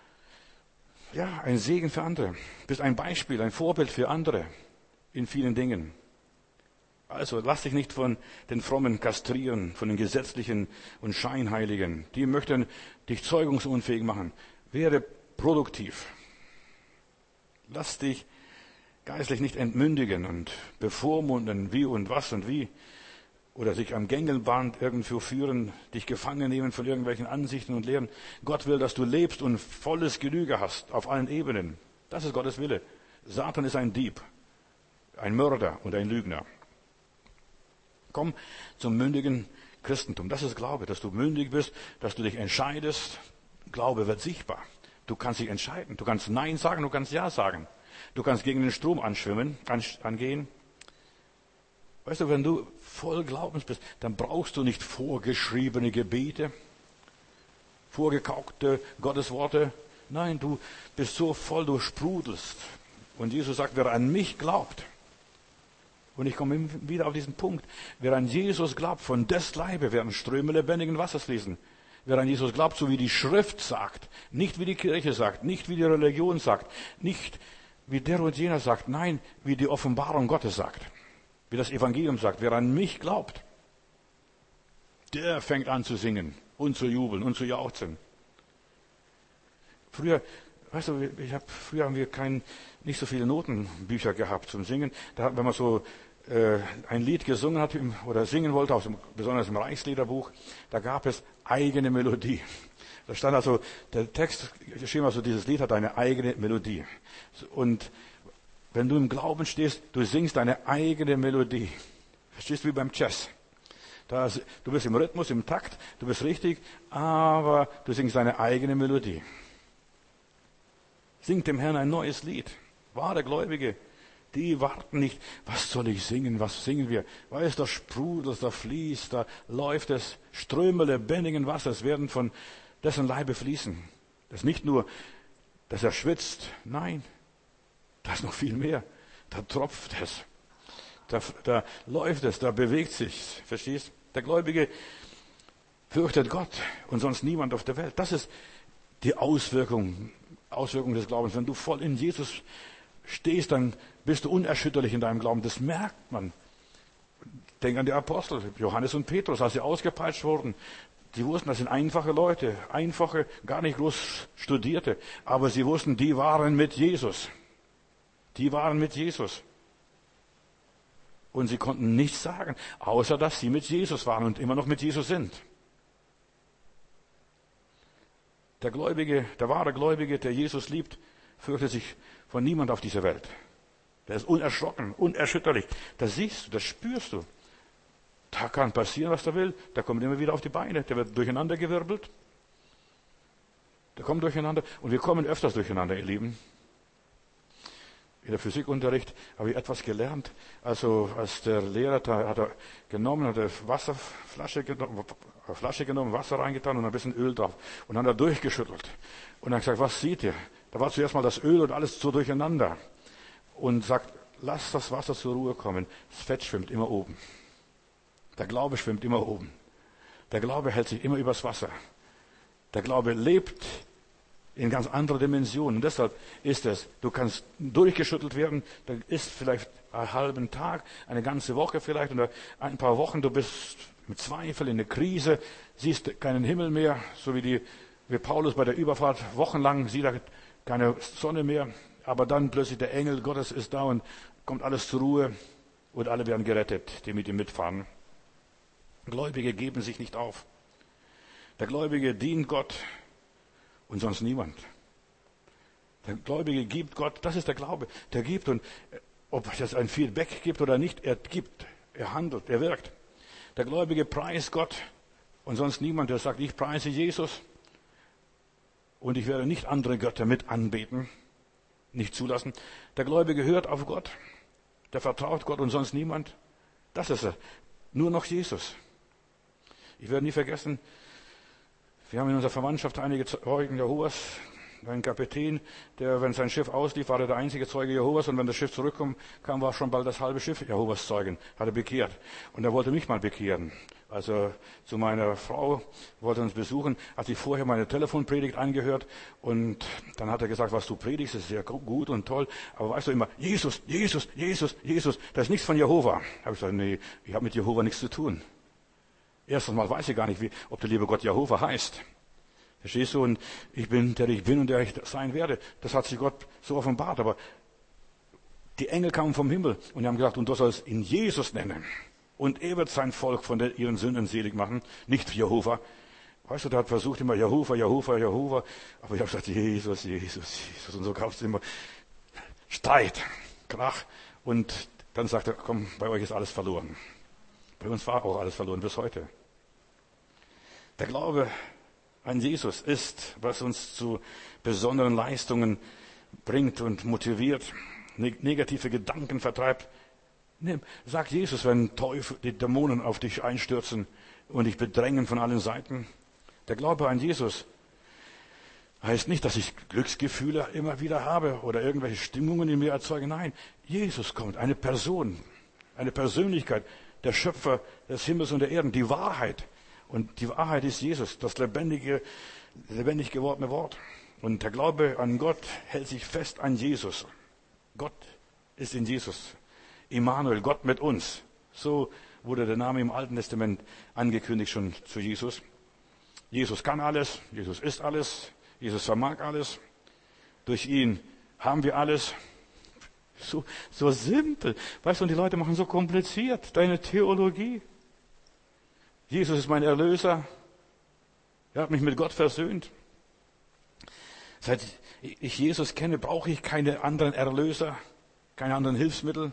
Segen für andere. Du bist ein Beispiel, ein Vorbild für andere in vielen Dingen. Also lass dich nicht von den Frommen kastrieren, von den Gesetzlichen und Scheinheiligen. Die möchten dich zeugungsunfähig machen. Werde produktiv. Lass dich geistlich nicht entmündigen und bevormunden, wie und was und wie. Oder sich am Gängelband irgendwo führen, dich gefangen nehmen von irgendwelchen Ansichten und Lehren. Gott will, dass du lebst und volles Genüge hast auf allen Ebenen. Das ist Gottes Wille. Satan ist ein Dieb, ein Mörder und ein Lügner. Komm zum mündigen Christentum. Das ist Glaube, dass du mündig bist, dass du dich entscheidest. Glaube wird sichtbar. Du kannst dich entscheiden. Du kannst Nein sagen, du kannst Ja sagen. Du kannst gegen den Strom angehen. Weißt du, wenn du voll Glaubens bist, dann brauchst du nicht vorgeschriebene Gebete, vorgekaukte Gottesworte. Nein, du bist so voll, du sprudelst. Und Jesus sagt, wer an mich glaubt, und ich komme wieder auf diesen Punkt, wer an Jesus glaubt, von des Leibe werden Ströme lebendigen Wassers fließen. Wer an Jesus glaubt, so wie die Schrift sagt, nicht wie die Kirche sagt, nicht wie die Religion sagt, nicht wie der und jener sagt, nein, wie die Offenbarung Gottes sagt, wie das Evangelium sagt. Wer an mich glaubt, der fängt an zu singen und zu jubeln und zu jauchzen. Früher haben wir nicht so viele Notenbücher gehabt zum Singen. Da, wenn man so ein Lied gesungen hat oder singen wollte, besonders im Reichsliederbuch, da gab es eigene Melodie. Da stand also, der Text geschrieben, also dieses Lied hat eine eigene Melodie. Und wenn du im Glauben stehst, du singst deine eigene Melodie. Verstehst du, wie beim Jazz. Du bist im Rhythmus, im Takt, du bist richtig, aber du singst deine eigene Melodie. Singt dem Herrn ein neues Lied. Wahre Gläubige, die warten nicht, was soll ich singen, was singen wir? Weißt du, da sprudelt, da fließt, da läuft es, Ströme lebendigen Wassers werden von dessen Leibe fließen. Das ist nicht nur, dass er schwitzt, nein, da ist noch viel mehr. Da tropft es, da läuft es, da bewegt sich, verstehst? Der Gläubige fürchtet Gott und sonst niemand auf der Welt. Das ist die Auswirkung des Glaubens. Wenn du voll in Jesus stehst, dann bist du unerschütterlich in deinem Glauben. Das merkt man. Denk an die Apostel, Johannes und Petrus, als sie ausgepeitscht wurden. Die wussten, das sind einfache Leute, gar nicht groß Studierte. Aber sie wussten, die waren mit Jesus. Die waren mit Jesus. Und sie konnten nichts sagen, außer dass sie mit Jesus waren und immer noch mit Jesus sind. Der wahre Gläubige, der Jesus liebt, fürchtet sich von niemand auf dieser Welt. Der ist unerschrocken, unerschütterlich. Das siehst du, das spürst du. Da kann passieren, was der will. Der kommt immer wieder auf die Beine. Der wird durcheinandergewirbelt. Der kommt durcheinander. Und wir kommen öfters durcheinander, ihr Lieben. In der Physikunterricht habe ich etwas gelernt. Also als der Lehrer hat er Flasche genommen, Wasser reingetan und ein bisschen Öl drauf. Und dann hat er durchgeschüttelt. Und dann gesagt, was seht ihr? Da war zuerst mal das Öl und alles so durcheinander. Und sagt, lasst das Wasser zur Ruhe kommen. Das Fett schwimmt immer oben. Der Glaube schwimmt immer oben. Der Glaube hält sich immer übers Wasser. Der Glaube lebt in ganz anderer Dimension. Und deshalb ist es, du kannst durchgeschüttelt werden, da ist vielleicht einen halben Tag, eine ganze Woche vielleicht, oder ein paar Wochen, du bist mit Zweifel in der Krise, siehst keinen Himmel mehr, so wie Paulus bei der Überfahrt, wochenlang sieht er keine Sonne mehr, aber dann plötzlich der Engel Gottes ist da und kommt alles zur Ruhe und alle werden gerettet, die mit ihm mitfahren. Gläubige geben sich nicht auf. Der Gläubige dient Gott und sonst niemand. Der Gläubige gibt Gott, das ist der Glaube, der gibt, und ob es ein Feedback gibt oder nicht, er gibt, er handelt, er wirkt. Der Gläubige preist Gott und sonst niemand, der sagt, ich preise Jesus und ich werde nicht andere Götter mit anbeten, nicht zulassen. Der Gläubige hört auf Gott, der vertraut Gott und sonst niemand. Das ist er, nur noch Jesus. Ich werde nie vergessen, Wir haben in unserer Verwandtschaft einige Zeugen Jehovas. Ein Kapitän, der, wenn sein Schiff auslief, war er der einzige Zeuge Jehovas. Und wenn das Schiff zurückkam, war schon bald das halbe Schiff Jehovas Zeugen. Hat er bekehrt. Und er wollte mich mal bekehren. Also zu meiner Frau wollte uns besuchen, hat sich vorher meine Telefonpredigt angehört. Und dann hat er gesagt, was du predigst, ist sehr gut und toll. Aber weißt du immer, Jesus, Jesus, Jesus, Jesus, das ist nichts von Jehova. Habe ich gesagt, nee, ich habe mit Jehova nichts zu tun. Erstens mal weiß ich gar nicht, ob der liebe Gott Jehova heißt. Verstehst du? Und ich bin, der ich bin und der ich sein werde. Das hat sich Gott so offenbart. Aber die Engel kamen vom Himmel und haben gesagt, und du sollst ihn Jesus nennen. Und er wird sein Volk von ihren Sünden selig machen, nicht Jehova. Weißt du, der hat versucht immer Jehova, Jehova, Jehova. Aber ich habe gesagt, Jesus, Jesus, Jesus. Und so gab es immer Streit, Krach. Und dann sagt er, komm, bei euch ist alles verloren. Bei uns war auch alles verloren bis heute. Der Glaube an Jesus ist, was uns zu besonderen Leistungen bringt und motiviert, negative Gedanken vertreibt. Sag Jesus, wenn Teufel, die Dämonen auf dich einstürzen und dich bedrängen von allen Seiten. Der Glaube an Jesus heißt nicht, dass ich Glücksgefühle immer wieder habe oder irgendwelche Stimmungen in mir erzeugen. Nein, Jesus kommt, eine Person, eine Persönlichkeit, der Schöpfer des Himmels und der Erden, die Wahrheit. Und die Wahrheit ist Jesus, das lebendig gewordene Wort. Und der Glaube an Gott hält sich fest an Jesus. Gott ist in Jesus. Immanuel, Gott mit uns. So wurde der Name im Alten Testament angekündigt schon zu Jesus. Jesus kann alles, Jesus ist alles, Jesus vermag alles. Durch ihn haben wir alles. So simpel. Weißt du, und die Leute machen so kompliziert deine Theologie. Jesus ist mein Erlöser. Er hat mich mit Gott versöhnt. Seit ich Jesus kenne, brauche ich keine anderen Erlöser, keine anderen Hilfsmittel,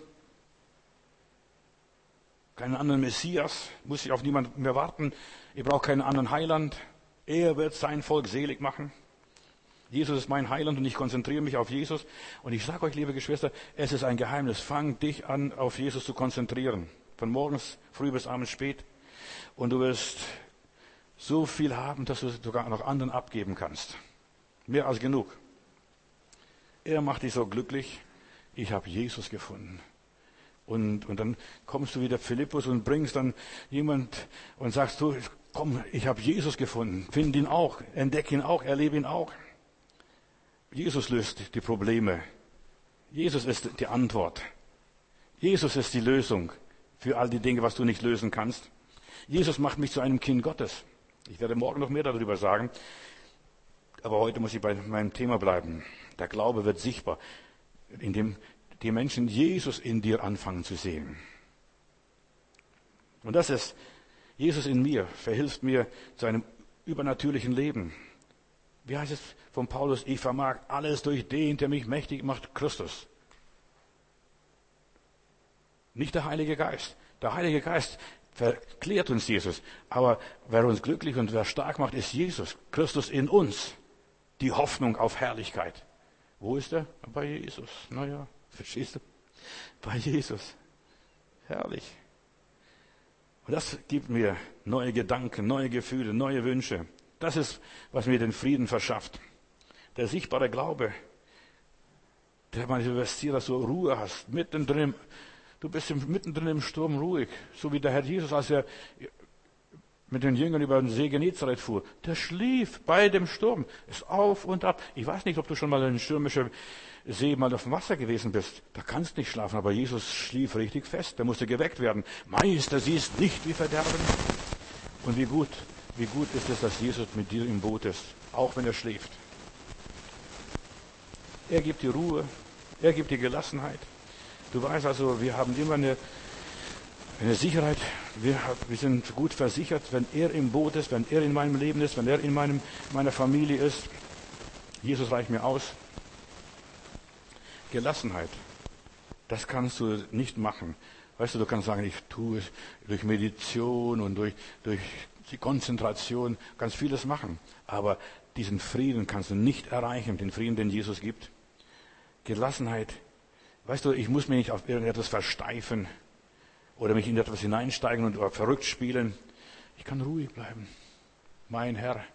keinen anderen Messias, muss ich auf niemanden mehr warten. Ich brauche keinen anderen Heiland. Er wird sein Volk selig machen. Jesus ist mein Heiland und ich konzentriere mich auf Jesus. Und ich sage euch, liebe Geschwister, es ist ein Geheimnis. Fang dich an, auf Jesus zu konzentrieren. Von morgens früh bis abends spät. Und du wirst so viel haben, dass du sogar noch anderen abgeben kannst. Mehr als genug. Er macht dich so glücklich. Ich habe Jesus gefunden. Und dann kommst du wieder Philippus und bringst dann jemand und sagst du, komm, ich habe Jesus gefunden. Find ihn auch, entdecke ihn auch, erlebe ihn auch. Jesus löst die Probleme. Jesus ist die Antwort. Jesus ist die Lösung für all die Dinge, was du nicht lösen kannst. Jesus macht mich zu einem Kind Gottes. Ich werde morgen noch mehr darüber sagen. Aber heute muss ich bei meinem Thema bleiben. Der Glaube wird sichtbar, indem die Menschen Jesus in dir anfangen zu sehen. Und das ist Jesus in mir, verhilft mir zu einem übernatürlichen Leben. Wie heißt es von Paulus? Ich vermag alles durch den, der mich mächtig macht, Christus. Nicht der Heilige Geist. Der Heilige Geist verklärt uns Jesus. Aber wer uns glücklich und wer stark macht, ist Jesus. Christus in uns. Die Hoffnung auf Herrlichkeit. Wo ist er? Bei Jesus. Naja, verstehst du? Bei Jesus. Herrlich. Und das gibt mir neue Gedanken, neue Gefühle, neue Wünsche. Das ist, was mir den Frieden verschafft. Der sichtbare Glaube, der manifestiert, dass du Ruhe hast, du bist mittendrin im Sturm ruhig, so wie der Herr Jesus, als er mit den Jüngern über den See Genezareth fuhr. Der schlief bei dem Sturm, ist auf und ab. Ich weiß nicht, ob du schon mal in einem stürmischen See mal auf dem Wasser gewesen bist. Da kannst du nicht schlafen, aber Jesus schlief richtig fest. Der musste geweckt werden. Meister, siehst nicht wie Verderben. Und wie gut ist es, dass Jesus mit dir im Boot ist, auch wenn er schläft. Er gibt die Ruhe, er gibt die Gelassenheit. Du weißt also, wir haben immer eine Sicherheit, wir sind gut versichert, wenn er im Boot ist, wenn er in meinem Leben ist, wenn er in meiner Familie ist. Jesus reicht mir aus. Gelassenheit, das kannst du nicht machen. Weißt du, du kannst sagen, ich tue es durch Meditation und durch die Konzentration, ganz vieles machen. Aber diesen Frieden kannst du nicht erreichen, den Frieden, den Jesus gibt. Gelassenheit. Weißt du, ich muss mich nicht auf irgendetwas versteifen oder mich in etwas hineinsteigen und verrückt spielen. Ich kann ruhig bleiben. Mein Herr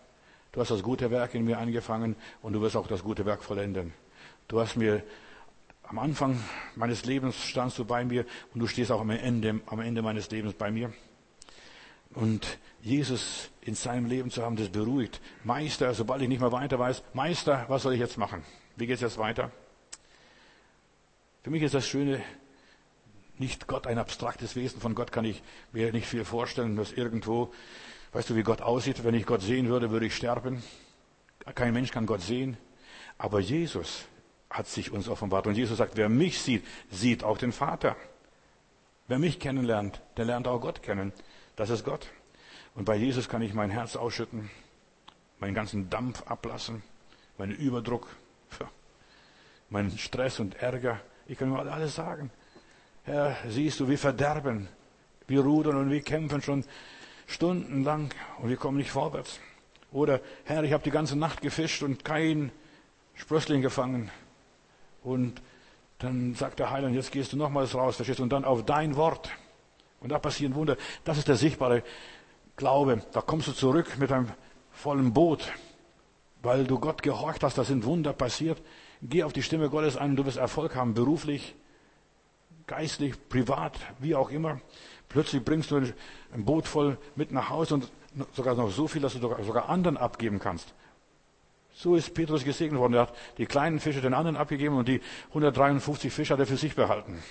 Du hast das gute Werk in mir angefangen und du wirst auch das gute Werk vollenden. Du hast mir am Anfang meines Lebens standst du bei mir und du stehst auch am Ende meines Lebens bei mir. Und Jesus in seinem Leben zu haben, das beruhigt. Meister, sobald ich nicht mehr weiter weiß, Meister, was soll ich jetzt machen? Wie geht es jetzt weiter? Für mich ist das Schöne, nicht Gott ein abstraktes Wesen. Von Gott kann ich mir nicht viel vorstellen, dass irgendwo, weißt du, wie Gott aussieht? Wenn ich Gott sehen würde, würde ich sterben. Kein Mensch kann Gott sehen. Aber Jesus hat sich uns offenbart. Und Jesus sagt, wer mich sieht, sieht auch den Vater. Wer mich kennenlernt, der lernt auch Gott kennen. Das ist Gott. Und bei Jesus kann ich mein Herz ausschütten, meinen ganzen Dampf ablassen, meinen Überdruck, meinen Stress und Ärger. Ich kann ihm alles sagen. Herr, siehst du, wir verderben, wir rudern und wir kämpfen schon stundenlang und wir kommen nicht vorwärts. Oder, Herr, ich habe die ganze Nacht gefischt und kein Sprössling gefangen. Und dann sagt der Heiland, jetzt gehst du nochmals raus, verstehst du, und dann auf dein Wort. Und da passieren Wunder. Das ist der sichtbare Glaube. Da kommst du zurück mit einem vollen Boot, weil du Gott gehorcht hast. Da sind Wunder passiert. Geh auf die Stimme Gottes ein und du wirst Erfolg haben, beruflich, geistlich, privat, wie auch immer. Plötzlich bringst du ein Boot voll mit nach Hause und sogar noch so viel, dass du sogar anderen abgeben kannst. So ist Petrus gesegnet worden. Er hat die kleinen Fische den anderen abgegeben und die 153 Fische hat er für sich behalten.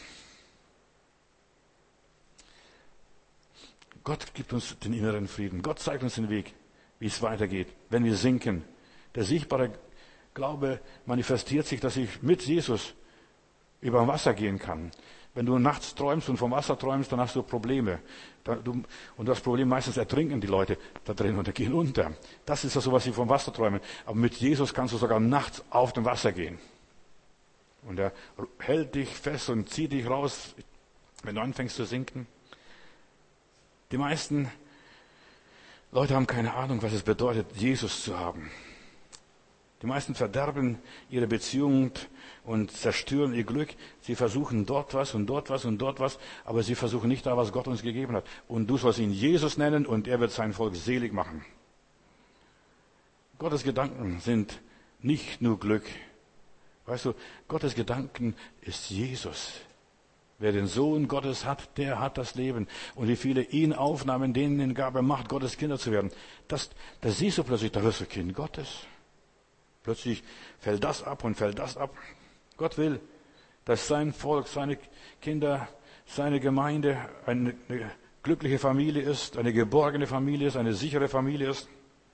Gott gibt uns den inneren Frieden. Gott zeigt uns den Weg, wie es weitergeht, wenn wir sinken. Der sichtbare Glaube manifestiert sich, dass ich mit Jesus über Wasser gehen kann. Wenn du nachts träumst und vom Wasser träumst, dann hast du Probleme. Und das Problem, meistens ertrinken die Leute da drin und gehen unter. Das ist das so, was sie vom Wasser träumen. Aber mit Jesus kannst du sogar nachts auf dem Wasser gehen. Und er hält dich fest und zieht dich raus, wenn du anfängst zu sinken. Die meisten Leute haben keine Ahnung, was es bedeutet, Jesus zu haben. Die meisten verderben ihre Beziehung und zerstören ihr Glück. Sie versuchen dort was und dort was und dort was, aber sie versuchen nicht da, was Gott uns gegeben hat. Und du sollst ihn Jesus nennen und er wird sein Volk selig machen. Gottes Gedanken sind nicht nur Glück. Weißt du, Gottes Gedanken ist Jesus. Wer den Sohn Gottes hat, der hat das Leben. Und wie viele ihn aufnahmen, denen gab er Macht, Gottes Kinder zu werden. Das siehst du plötzlich, da wirst du Kind Gottes. Plötzlich fällt das ab und fällt das ab. Gott will, dass sein Volk, seine Kinder, seine Gemeinde eine glückliche Familie ist, eine geborgene Familie ist, eine sichere Familie ist.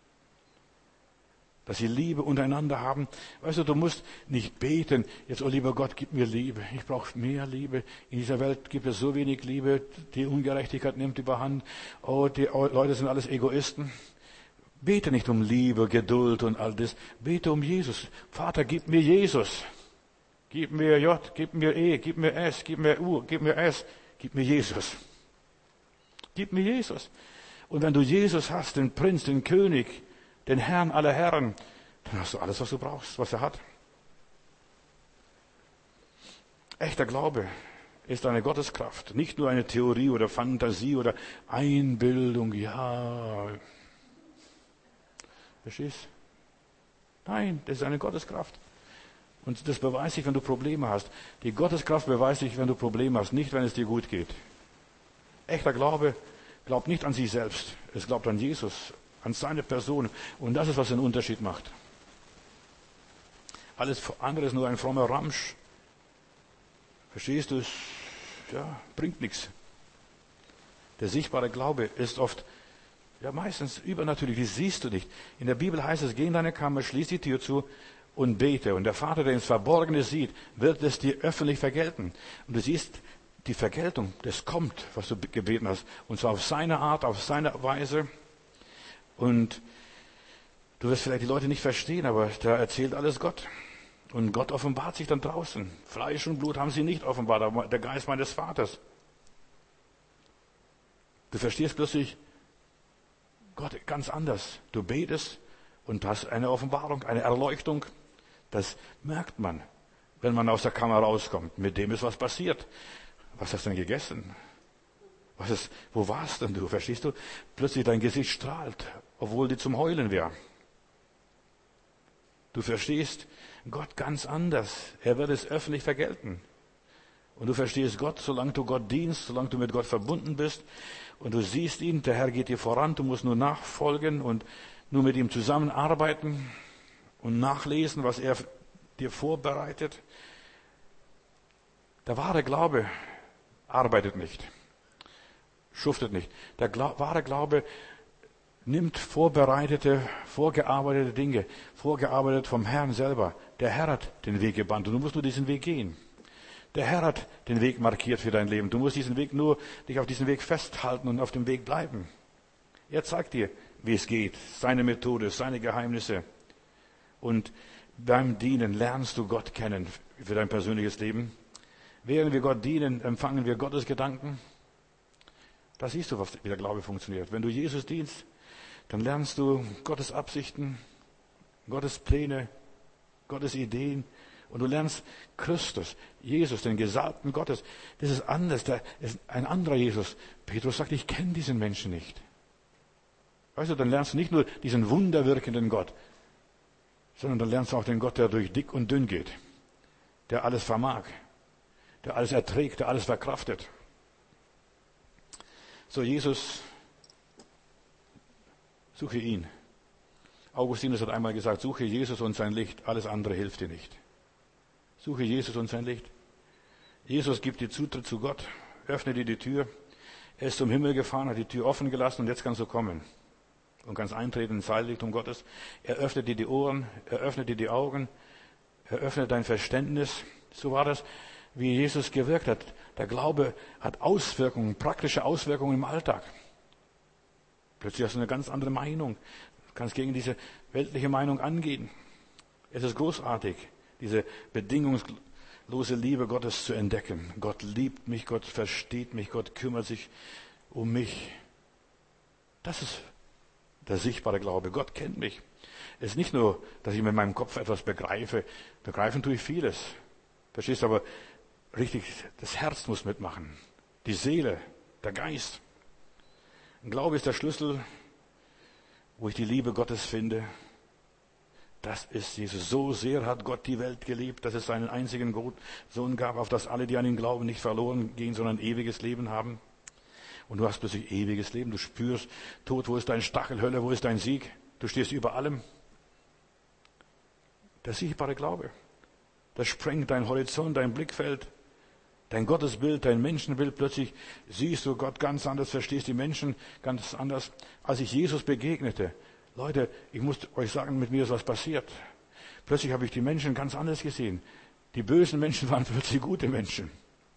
Dass sie Liebe untereinander haben. Weißt du, du musst nicht beten, jetzt, oh lieber Gott, gib mir Liebe. Ich brauche mehr Liebe. In dieser Welt gibt es so wenig Liebe. Die Ungerechtigkeit nimmt überhand. Oh, die Leute sind alles Egoisten. Bete nicht um Liebe, Geduld und all das. Bete um Jesus. Vater, gib mir Jesus. Gib mir J, gib mir E, gib mir S, gib mir U, gib mir S. Gib mir Jesus. Gib mir Jesus. Und wenn du Jesus hast, den Prinz, den König, den Herrn aller Herren, dann hast du alles, was du brauchst, was er hat. Echter Glaube ist eine Gotteskraft, nicht nur eine Theorie oder Fantasie oder Einbildung, ja. Verstehst? Nein, das ist eine Gotteskraft. Und das beweist sich, wenn du Probleme hast. Die Gotteskraft beweist sich, wenn du Probleme hast, nicht, wenn es dir gut geht. Echter Glaube glaubt nicht an sich selbst, es glaubt an Jesus, an seine Person. Und das ist, was den Unterschied macht. Alles andere ist nur ein frommer Ramsch. Verstehst du? Es bringt nichts. Der sichtbare Glaube ist oft, meistens übernatürlich. Das siehst du nicht. In der Bibel heißt es, geh in deine Kammer, schließ die Tür zu und bete. Und der Vater, der ins Verborgene sieht, wird es dir öffentlich vergelten. Und du siehst, die Vergeltung, das kommt, was du gebeten hast. Und zwar auf seine Art, auf seine Weise. Und du wirst vielleicht die Leute nicht verstehen, aber da erzählt alles Gott. Und Gott offenbart sich dann draußen. Fleisch und Blut haben sie nicht offenbart, aber der Geist meines Vaters. Du verstehst plötzlich Gott ganz anders. Du betest und hast eine Offenbarung, eine Erleuchtung. Das merkt man, wenn man aus der Kammer rauskommt. Mit dem ist was passiert. Was hast du denn gegessen? Wo warst denn du? Verstehst du? Plötzlich dein Gesicht strahlt, obwohl die zum Heulen wäre. Du verstehst Gott ganz anders. Er wird es öffentlich vergelten. Und du verstehst Gott, solange du Gott dienst, solange du mit Gott verbunden bist und du siehst ihn, der Herr geht dir voran, du musst nur nachfolgen und nur mit ihm zusammenarbeiten und nachlesen, was er dir vorbereitet. Der wahre Glaube arbeitet nicht, schuftet nicht. Der wahre Glaube nimmt vorbereitete, vorgearbeitete Dinge, vorgearbeitet vom Herrn selber. Der Herr hat den Weg gebannt und du musst nur diesen Weg gehen. Der Herr hat den Weg markiert für dein Leben. Du musst dich auf diesen Weg festhalten und auf dem Weg bleiben. Er zeigt dir, wie es geht, seine Methode, seine Geheimnisse. Und beim Dienen lernst du Gott kennen für dein persönliches Leben. Während wir Gott dienen, empfangen wir Gottes Gedanken. Da siehst du, wie der Glaube funktioniert. Wenn du Jesus dienst, dann lernst du Gottes Absichten, Gottes Pläne, Gottes Ideen. Und du lernst Christus, Jesus, den Gesalbten Gottes. Das ist anders, das ist ein anderer Jesus. Petrus sagt, ich kenne diesen Menschen nicht. Weißt du, dann lernst du nicht nur diesen wunderwirkenden Gott, sondern dann lernst du auch den Gott, der durch dick und dünn geht, der alles vermag, der alles erträgt, der alles verkraftet. So, Jesus, suche ihn. Augustinus hat einmal gesagt, suche Jesus und sein Licht, alles andere hilft dir nicht. Suche Jesus und sein Licht. Jesus gibt dir Zutritt zu Gott, öffne dir die Tür. Er ist zum Himmel gefahren, hat die Tür offen gelassen und jetzt kannst du kommen und kannst eintreten ins Heiligtum Gottes. Er öffnet dir die Ohren, er öffnet dir die Augen, er öffnet dein Verständnis. So war das, wie Jesus gewirkt hat. Der Glaube hat Auswirkungen, praktische Auswirkungen im Alltag. Plötzlich hast du eine ganz andere Meinung. Du kannst gegen diese weltliche Meinung angehen. Es ist großartig, diese bedingungslose Liebe Gottes zu entdecken. Gott liebt mich, Gott versteht mich, Gott kümmert sich um mich. Das ist der sichtbare Glaube. Gott kennt mich. Es ist nicht nur, dass ich mit meinem Kopf etwas begreife. Begreifen tue ich vieles. Verstehst du, aber richtig, das Herz muss mitmachen. Die Seele, der Geist. Ein Glaube ist der Schlüssel, wo ich die Liebe Gottes finde. Das ist Jesus. So sehr hat Gott die Welt geliebt, dass es seinen einzigen Sohn gab, auf das alle, die an ihn glauben, nicht verloren gehen, sondern ewiges Leben haben. Und du hast plötzlich ewiges Leben. Du spürst, Tod, wo ist dein Stachel, Hölle, wo ist dein Sieg? Du stehst über allem. Der sichtbare Glaube. Das sprengt dein Horizont, dein Blickfeld, dein Gottesbild, dein Menschenbild. Plötzlich siehst du Gott ganz anders, verstehst die Menschen ganz anders. Als ich Jesus begegnete, Leute, ich muss euch sagen, mit mir ist was passiert. Plötzlich habe ich die Menschen ganz anders gesehen. Die bösen Menschen waren plötzlich gute Menschen.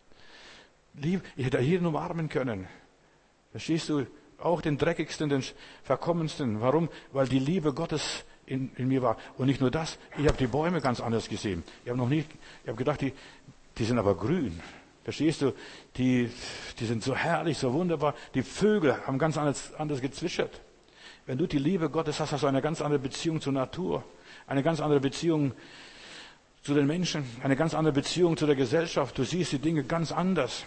Ich hätte jeden umarmen können. Verstehst du? Auch den dreckigsten, den verkommensten. Warum? Weil die Liebe Gottes in mir war. Und nicht nur das, ich habe die Bäume ganz anders gesehen. Ich habe gedacht, die sind aber grün. Verstehst du? Die sind so herrlich, so wunderbar. Die Vögel haben ganz anders gezwitschert. Wenn du die Liebe Gottes hast, hast du eine ganz andere Beziehung zur Natur, eine ganz andere Beziehung zu den Menschen, eine ganz andere Beziehung zu der Gesellschaft. Du siehst die Dinge ganz anders.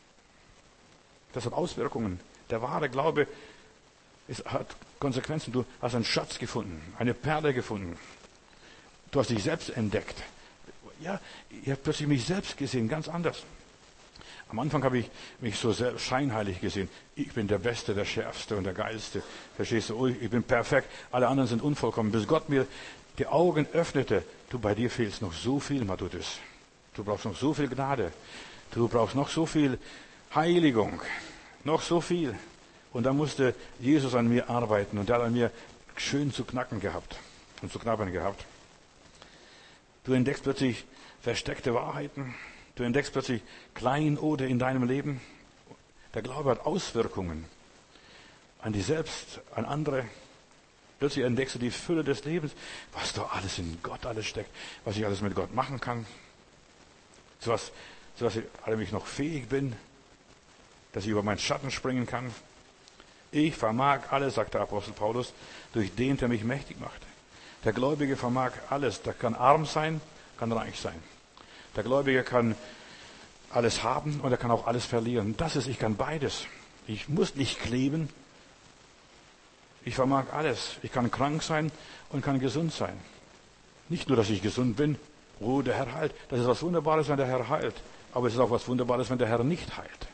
Das hat Auswirkungen. Der wahre Glaube hat Konsequenzen. Du hast einen Schatz gefunden, eine Perle gefunden. Du hast dich selbst entdeckt. Ja, ich habe plötzlich mich selbst gesehen, ganz anders. Am Anfang habe ich mich so sehr scheinheilig gesehen. Ich bin der Beste, der Schärfste und der Geilste. Verstehst du? Ich bin perfekt, alle anderen sind unvollkommen. Bis Gott mir die Augen öffnete. Du, bei dir fehlt noch so viel, Matthäus. Du brauchst noch so viel Gnade. Du brauchst noch so viel Heiligung. Noch so viel. Und da musste Jesus an mir arbeiten. Und er hat an mir schön zu knacken gehabt. Und zu knabbern gehabt. Du entdeckst plötzlich versteckte Wahrheiten. Du entdeckst plötzlich Kleinode in deinem Leben. Der Glaube hat Auswirkungen an dich selbst, an andere. Plötzlich entdeckst du die Fülle des Lebens, was da alles in Gott alles steckt, was ich alles mit Gott machen kann. So was ich noch fähig bin, dass ich über meinen Schatten springen kann. Ich vermag alles, sagt der Apostel Paulus, durch den, der mich mächtig macht. Der Gläubige vermag alles. Der kann arm sein, kann reich sein. Der Gläubige kann alles haben und er kann auch alles verlieren. Ich kann beides. Ich muss nicht kleben. Ich vermag alles. Ich kann krank sein und kann gesund sein. Nicht nur, dass ich gesund bin, oh, der Herr heilt. Das ist was Wunderbares, wenn der Herr heilt. Aber es ist auch was Wunderbares, wenn der Herr nicht heilt.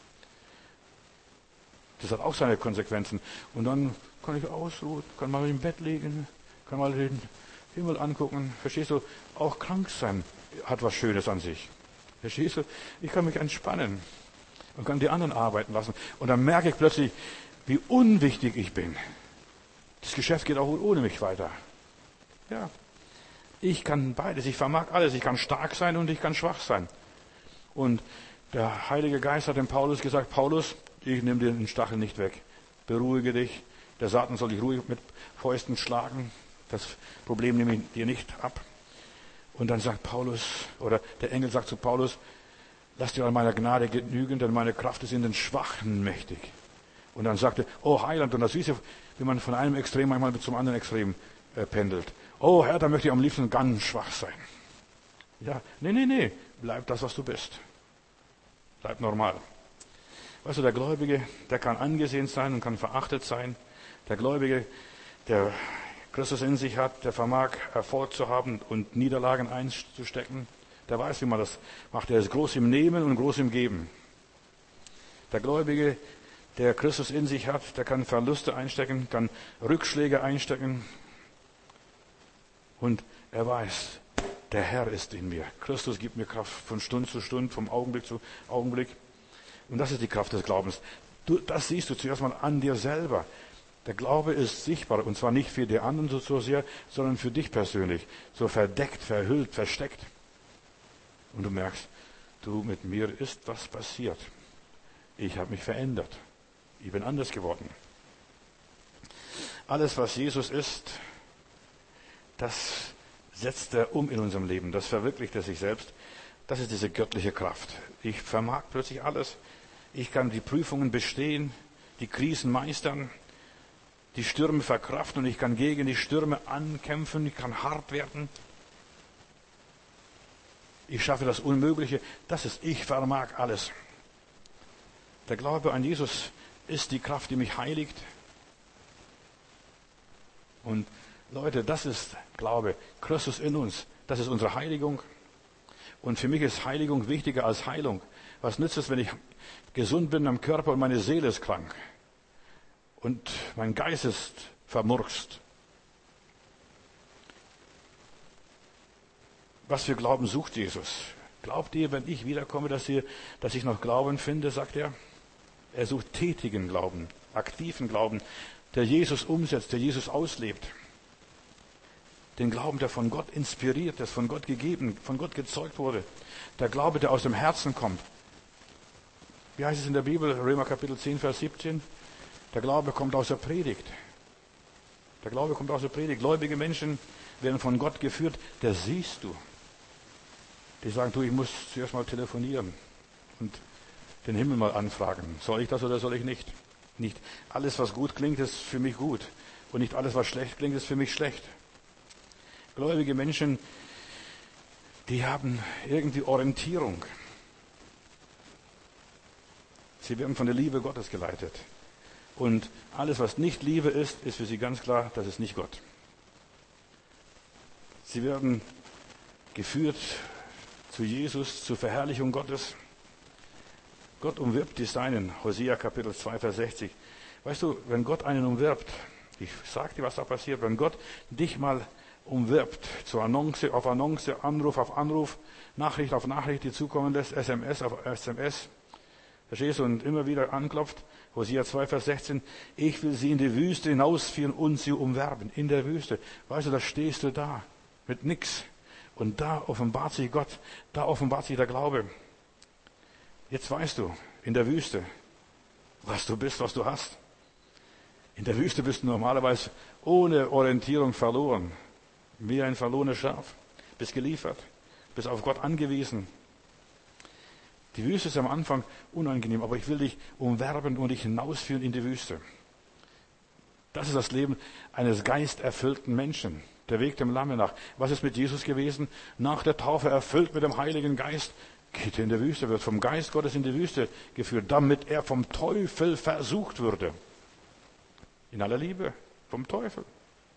Das hat auch seine Konsequenzen. Und dann kann ich ausruhen, kann mal im Bett liegen, kann mal den Himmel angucken. Verstehst du? Auch krank sein hat was Schönes an sich. Verstehst du? Ich kann mich entspannen und kann die anderen arbeiten lassen. Und dann merke ich plötzlich, wie unwichtig ich bin. Das Geschäft geht auch ohne mich weiter. Ja. Ich kann beides. Ich vermag alles. Ich kann stark sein und ich kann schwach sein. Und der Heilige Geist hat dem Paulus gesagt, Paulus, ich nehme dir den Stachel nicht weg. Beruhige dich. Der Satan soll dich ruhig mit Fäusten schlagen. Das Problem nehme ich dir nicht ab. Und dann sagt Paulus, oder der Engel sagt zu Paulus, lass dir an meiner Gnade genügen, denn meine Kraft ist in den Schwachen mächtig. Und dann sagte, oh Heiland, und das siehst du, wie man von einem Extrem manchmal zum anderen Extrem pendelt. Oh Herr, da möchte ich am liebsten ganz schwach sein. Ja, nee, bleib das, was du bist. Bleib normal. Weißt du, der Gläubige, der kann angesehen sein und kann verachtet sein. Der Gläubige, der Christus in sich hat, der vermag Erfolg zu haben und Niederlagen einzustecken. Der weiß, wie man das macht. Der ist groß im Nehmen und groß im Geben. Der Gläubige, der Christus in sich hat, der kann Verluste einstecken, kann Rückschläge einstecken. Und er weiß, der Herr ist in mir. Christus gibt mir Kraft von Stunde zu Stunde, vom Augenblick zu Augenblick. Und das ist die Kraft des Glaubens. Das siehst du zuerst mal an dir selber. Der Glaube ist sichtbar, und zwar nicht für die anderen so sehr, sondern für dich persönlich. So verdeckt, verhüllt, versteckt. Und du merkst, mit mir ist was passiert. Ich habe mich verändert. Ich bin anders geworden. Alles, was Jesus ist, das setzt er um in unserem Leben. Das verwirklicht er sich selbst. Das ist diese göttliche Kraft. Ich vermag plötzlich alles. Ich kann die Prüfungen bestehen, die Krisen meistern, die Stürme verkraften und ich kann gegen die Stürme ankämpfen. Ich kann hart werden. Ich schaffe das Unmögliche. Das ist, ich vermag alles. Der Glaube an Jesus ist die Kraft, die mich heiligt. Und Leute, das ist Glaube. Christus in uns. Das ist unsere Heiligung. Und für mich ist Heiligung wichtiger als Heilung. Was nützt es, wenn ich gesund bin am Körper und meine Seele ist krank? Und mein Geist ist vermurkst. Was für Glauben sucht Jesus? Glaubt ihr, wenn ich wiederkomme, dass ich noch Glauben finde, sagt er? Er sucht tätigen Glauben, aktiven Glauben, der Jesus umsetzt, der Jesus auslebt. Den Glauben, der von Gott inspiriert ist, von Gott gegeben, von Gott gezeugt wurde. Der Glaube, der aus dem Herzen kommt. Wie heißt es in der Bibel, Römer Kapitel 10, Vers 17? Der Glaube kommt aus der Predigt. Der Glaube kommt aus der Predigt. Gläubige Menschen werden von Gott geführt. Das siehst du. Die sagen, ich muss zuerst mal telefonieren und den Himmel mal anfragen. Soll ich das oder soll ich nicht? Nicht alles, was gut klingt, ist für mich gut. Und nicht alles, was schlecht klingt, ist für mich schlecht. Gläubige Menschen, die haben irgendwie Orientierung. Sie werden von der Liebe Gottes geleitet. Und alles, was nicht Liebe ist, ist für sie ganz klar, das ist nicht Gott. Sie werden geführt zu Jesus, zur Verherrlichung Gottes. Gott umwirbt die Seinen. Hosea Kapitel 2, Vers 60. Weißt du, wenn Gott einen umwirbt, ich sag dir, was da passiert, wenn Gott dich mal umwirbt, zur Annonce auf Annonce, Anruf auf Anruf, Nachricht auf Nachricht, die zukommen lässt, SMS auf SMS, verstehst du, und immer wieder anklopft, Hosea 2, Vers 16, ich will sie in die Wüste hinausführen und sie umwerben, in der Wüste. Weißt du, da stehst du da, mit nix. Und da offenbart sich Gott, da offenbart sich der Glaube. Jetzt weißt du, in der Wüste, was du bist, was du hast. In der Wüste bist du normalerweise ohne Orientierung verloren. Wie ein verlorenes Schaf. Bist geliefert. Bist auf Gott angewiesen. Die Wüste ist am Anfang unangenehm, aber ich will dich umwerben und dich hinausführen in die Wüste. Das ist das Leben eines geisterfüllten Menschen. Der Weg dem Lamme nach. Was ist mit Jesus gewesen? Nach der Taufe erfüllt mit dem Heiligen Geist. Geht er in der Wüste, wird vom Geist Gottes in die Wüste geführt, damit er vom Teufel versucht würde. In aller Liebe, vom Teufel.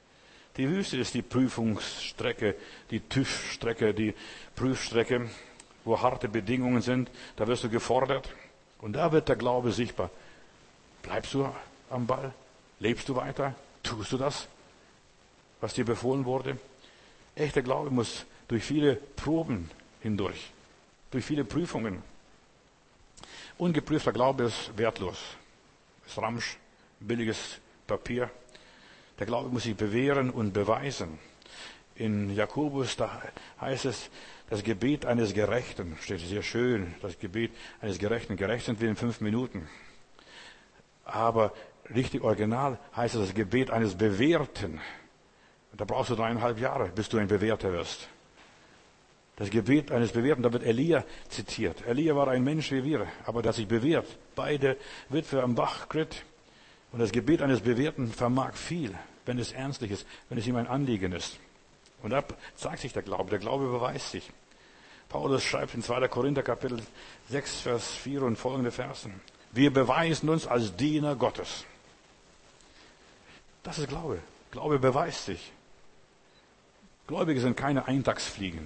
Die Wüste ist die Prüfungsstrecke, die TÜV-Strecke, die Prüfstrecke, wo harte Bedingungen sind. Da wirst du gefordert und da wird der Glaube sichtbar. Bleibst du am Ball? Lebst du weiter? Tust du das, was dir befohlen wurde? Echter Glaube muss durch viele Proben hindurch, durch viele Prüfungen. Ungeprüfter Glaube ist wertlos, ist Ramsch, billiges Papier. Der Glaube muss sich bewähren und beweisen. In Jakobus, da heißt es, das Gebet eines Gerechten, steht sehr schön, das Gebet eines Gerechten. Gerecht sind wir in 5 Minuten. Aber richtig original heißt es das Gebet eines Bewährten. Da brauchst du 3,5 Jahre, bis du ein Bewährter wirst. Das Gebet eines Bewährten, da wird Elia zitiert. Elia war ein Mensch wie wir, aber der hat sich bewährt. Beide Witwe am Bach Krit. Und das Gebet eines Bewährten vermag viel, wenn es ernstlich ist, wenn es ihm ein Anliegen ist. Und da zeigt sich der Glaube. Der Glaube beweist sich. Paulus schreibt in 2. Korinther Kapitel 6, Vers 4 und folgende Versen. Wir beweisen uns als Diener Gottes. Das ist Glaube. Glaube beweist sich. Gläubige sind keine Eintagsfliegen.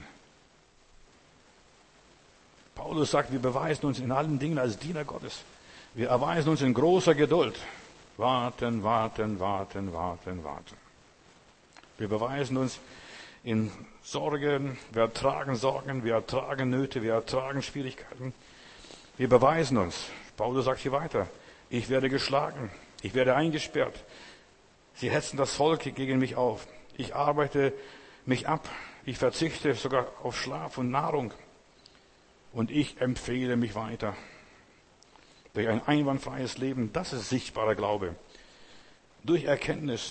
Paulus sagt, wir beweisen uns in allen Dingen als Diener Gottes. Wir erweisen uns in großer Geduld. Warten, warten, warten, warten, warten. Wir beweisen uns in Sorgen, wir ertragen Sorgen, wir ertragen Nöte, wir ertragen Schwierigkeiten. Wir beweisen uns. Paulus sagt hier weiter, ich werde geschlagen, ich werde eingesperrt. Sie hetzen das Volk gegen mich auf. Ich arbeite mich ab, ich verzichte sogar auf Schlaf und Nahrung. Und ich empfehle mich weiter. Durch ein einwandfreies Leben, das ist sichtbarer Glaube. Durch Erkenntnis.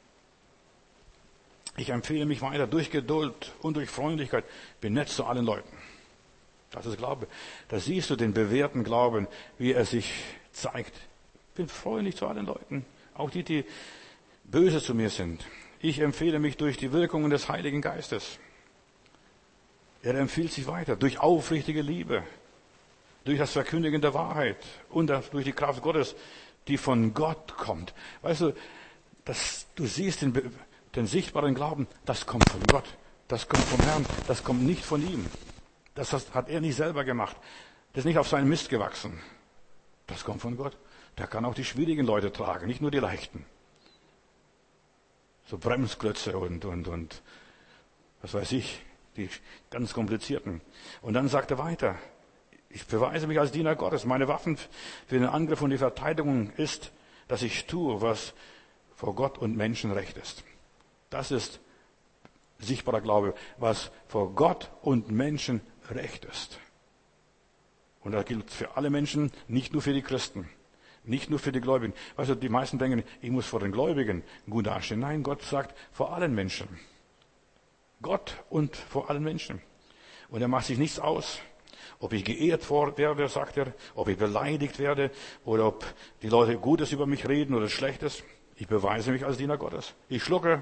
Ich empfehle mich weiter durch Geduld und durch Freundlichkeit. Bin nett zu allen Leuten. Das ist Glaube. Da siehst du den bewährten Glauben, wie er sich zeigt. Bin freundlich zu allen Leuten. Auch die, die böse zu mir sind. Ich empfehle mich durch die Wirkungen des Heiligen Geistes. Er empfiehlt sich weiter durch aufrichtige Liebe, durch das Verkündigen der Wahrheit und durch die Kraft Gottes, die von Gott kommt. Weißt du, du siehst den sichtbaren Glauben, das kommt von Gott, das kommt vom Herrn, das kommt nicht von ihm. Das hat er nicht selber gemacht. Das ist nicht auf seinen Mist gewachsen. Das kommt von Gott. Der kann auch die schwierigen Leute tragen, nicht nur die leichten. So Bremsklötze und was weiß ich, die ganz komplizierten. Und dann sagt er weiter, ich beweise mich als Diener Gottes. Meine Waffen für den Angriff und die Verteidigung ist, dass ich tue, was vor Gott und Menschen recht ist. Das ist sichtbarer Glaube, was vor Gott und Menschen recht ist. Und das gilt für alle Menschen, nicht nur für die Christen, nicht nur für die Gläubigen. Weißt du, die meisten denken, ich muss vor den Gläubigen gut dastehen. Nein, Gott sagt vor allen Menschen. Gott und vor allen Menschen. Und er macht sich nichts aus. Ob ich geehrt werde, sagt er, ob ich beleidigt werde oder ob die Leute Gutes über mich reden oder Schlechtes. Ich beweise mich als Diener Gottes. Ich schlucke.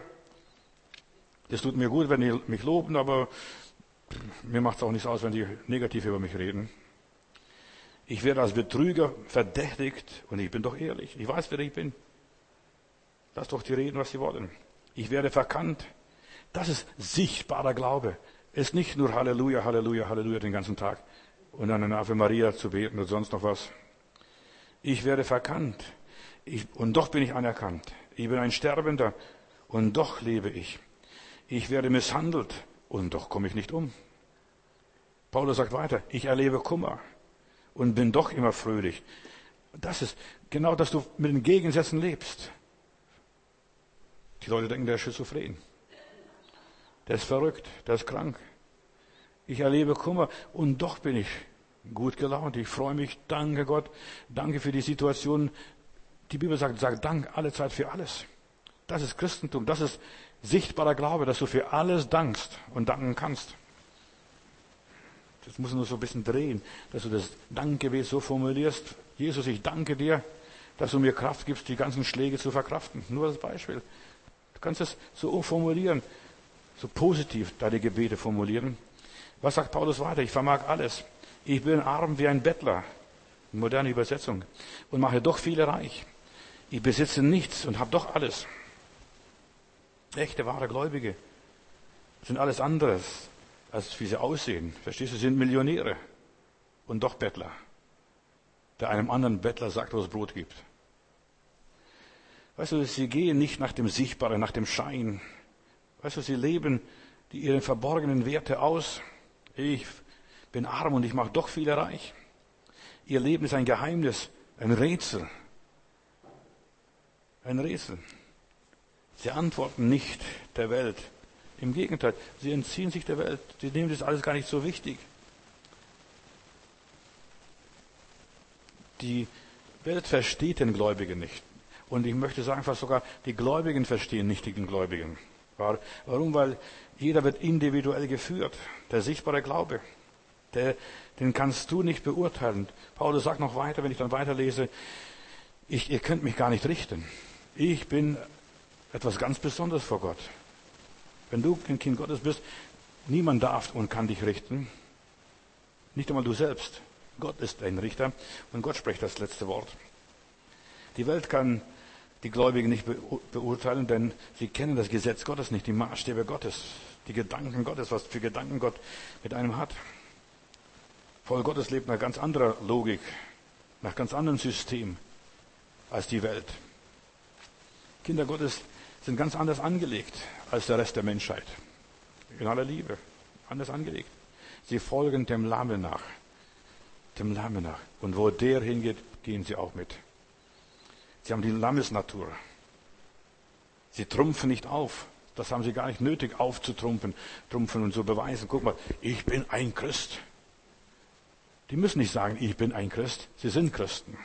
Das tut mir gut, wenn die mich loben, aber mir macht es auch nichts aus, wenn die negativ über mich reden. Ich werde als Betrüger verdächtigt und ich bin doch ehrlich. Ich weiß, wer ich bin. Lass doch die reden, was sie wollen. Ich werde verkannt. Das ist sichtbarer Glaube. Es ist nicht nur Halleluja, Halleluja, Halleluja den ganzen Tag und dann eine Ave Maria zu beten oder sonst noch was. Ich werde verkannt und doch bin ich anerkannt. Ich bin ein Sterbender und doch lebe ich. Ich werde misshandelt und doch komme ich nicht um. Paulus sagt weiter, ich erlebe Kummer und bin doch immer fröhlich. Das ist genau, dass du mit den Gegensätzen lebst. Die Leute denken, der ist schizophren. Der ist verrückt, der ist krank. Ich erlebe Kummer und doch bin ich gut gelaunt. Ich freue mich, danke Gott, danke für die Situation. Die Bibel sagt Dank alle Zeit für alles. Das ist Christentum, das ist sichtbarer Glaube, dass du für alles dankst und danken kannst. Das muss nur so ein bisschen drehen, dass du das Dankgebet so formulierst. Jesus, ich danke dir, dass du mir Kraft gibst, die ganzen Schläge zu verkraften. Nur als Beispiel. Du kannst es so formulieren. So positiv deine Gebete formulieren. Was sagt Paulus weiter? Ich vermag alles. Ich bin arm wie ein Bettler. Moderne Übersetzung. Und mache doch viele reich. Ich besitze nichts und habe doch alles. Echte, wahre Gläubige sind alles anderes, als wie sie aussehen. Verstehst du, sie sind Millionäre und doch Bettler, der einem anderen Bettler sagt, wo es Brot gibt. Weißt du, sie gehen nicht nach dem Sichtbaren, nach dem Schein. Weißt du, sie leben ihre verborgenen Werte aus. Ich bin arm und ich mache doch viele reich. Ihr Leben ist ein Geheimnis, ein Rätsel. Ein Rätsel. Sie antworten nicht der Welt. Im Gegenteil, sie entziehen sich der Welt. Sie nehmen das alles gar nicht so wichtig. Die Welt versteht den Gläubigen nicht. Und ich möchte sagen, fast sogar die Gläubigen verstehen nicht den Gläubigen. Warum? Weil jeder wird individuell geführt. Der sichtbare Glaube, den kannst du nicht beurteilen. Paulus sagt noch weiter, wenn ich dann weiterlese, ihr könnt mich gar nicht richten. Ich bin etwas ganz Besonderes vor Gott. Wenn du ein Kind Gottes bist, niemand darf und kann dich richten. Nicht einmal du selbst. Gott ist ein Richter und Gott spricht das letzte Wort. Die Welt kann die Gläubigen nicht beurteilen, denn sie kennen das Gesetz Gottes nicht, die Maßstäbe Gottes, die Gedanken Gottes, was für Gedanken Gott mit einem hat. Volk Gottes lebt nach ganz anderer Logik, nach ganz anderem System als die Welt. Kinder Gottes sind ganz anders angelegt als der Rest der Menschheit. In aller Liebe, anders angelegt. Sie folgen dem Lammen nach. Dem Lammen nach. Und wo der hingeht, gehen sie auch mit. Sie haben die Lammesnatur. Sie trumpfen nicht auf. Das haben sie gar nicht nötig, aufzutrumpfen und zu beweisen. Guck mal, ich bin ein Christ. Die müssen nicht sagen, ich bin ein Christ. Sie sind Christen.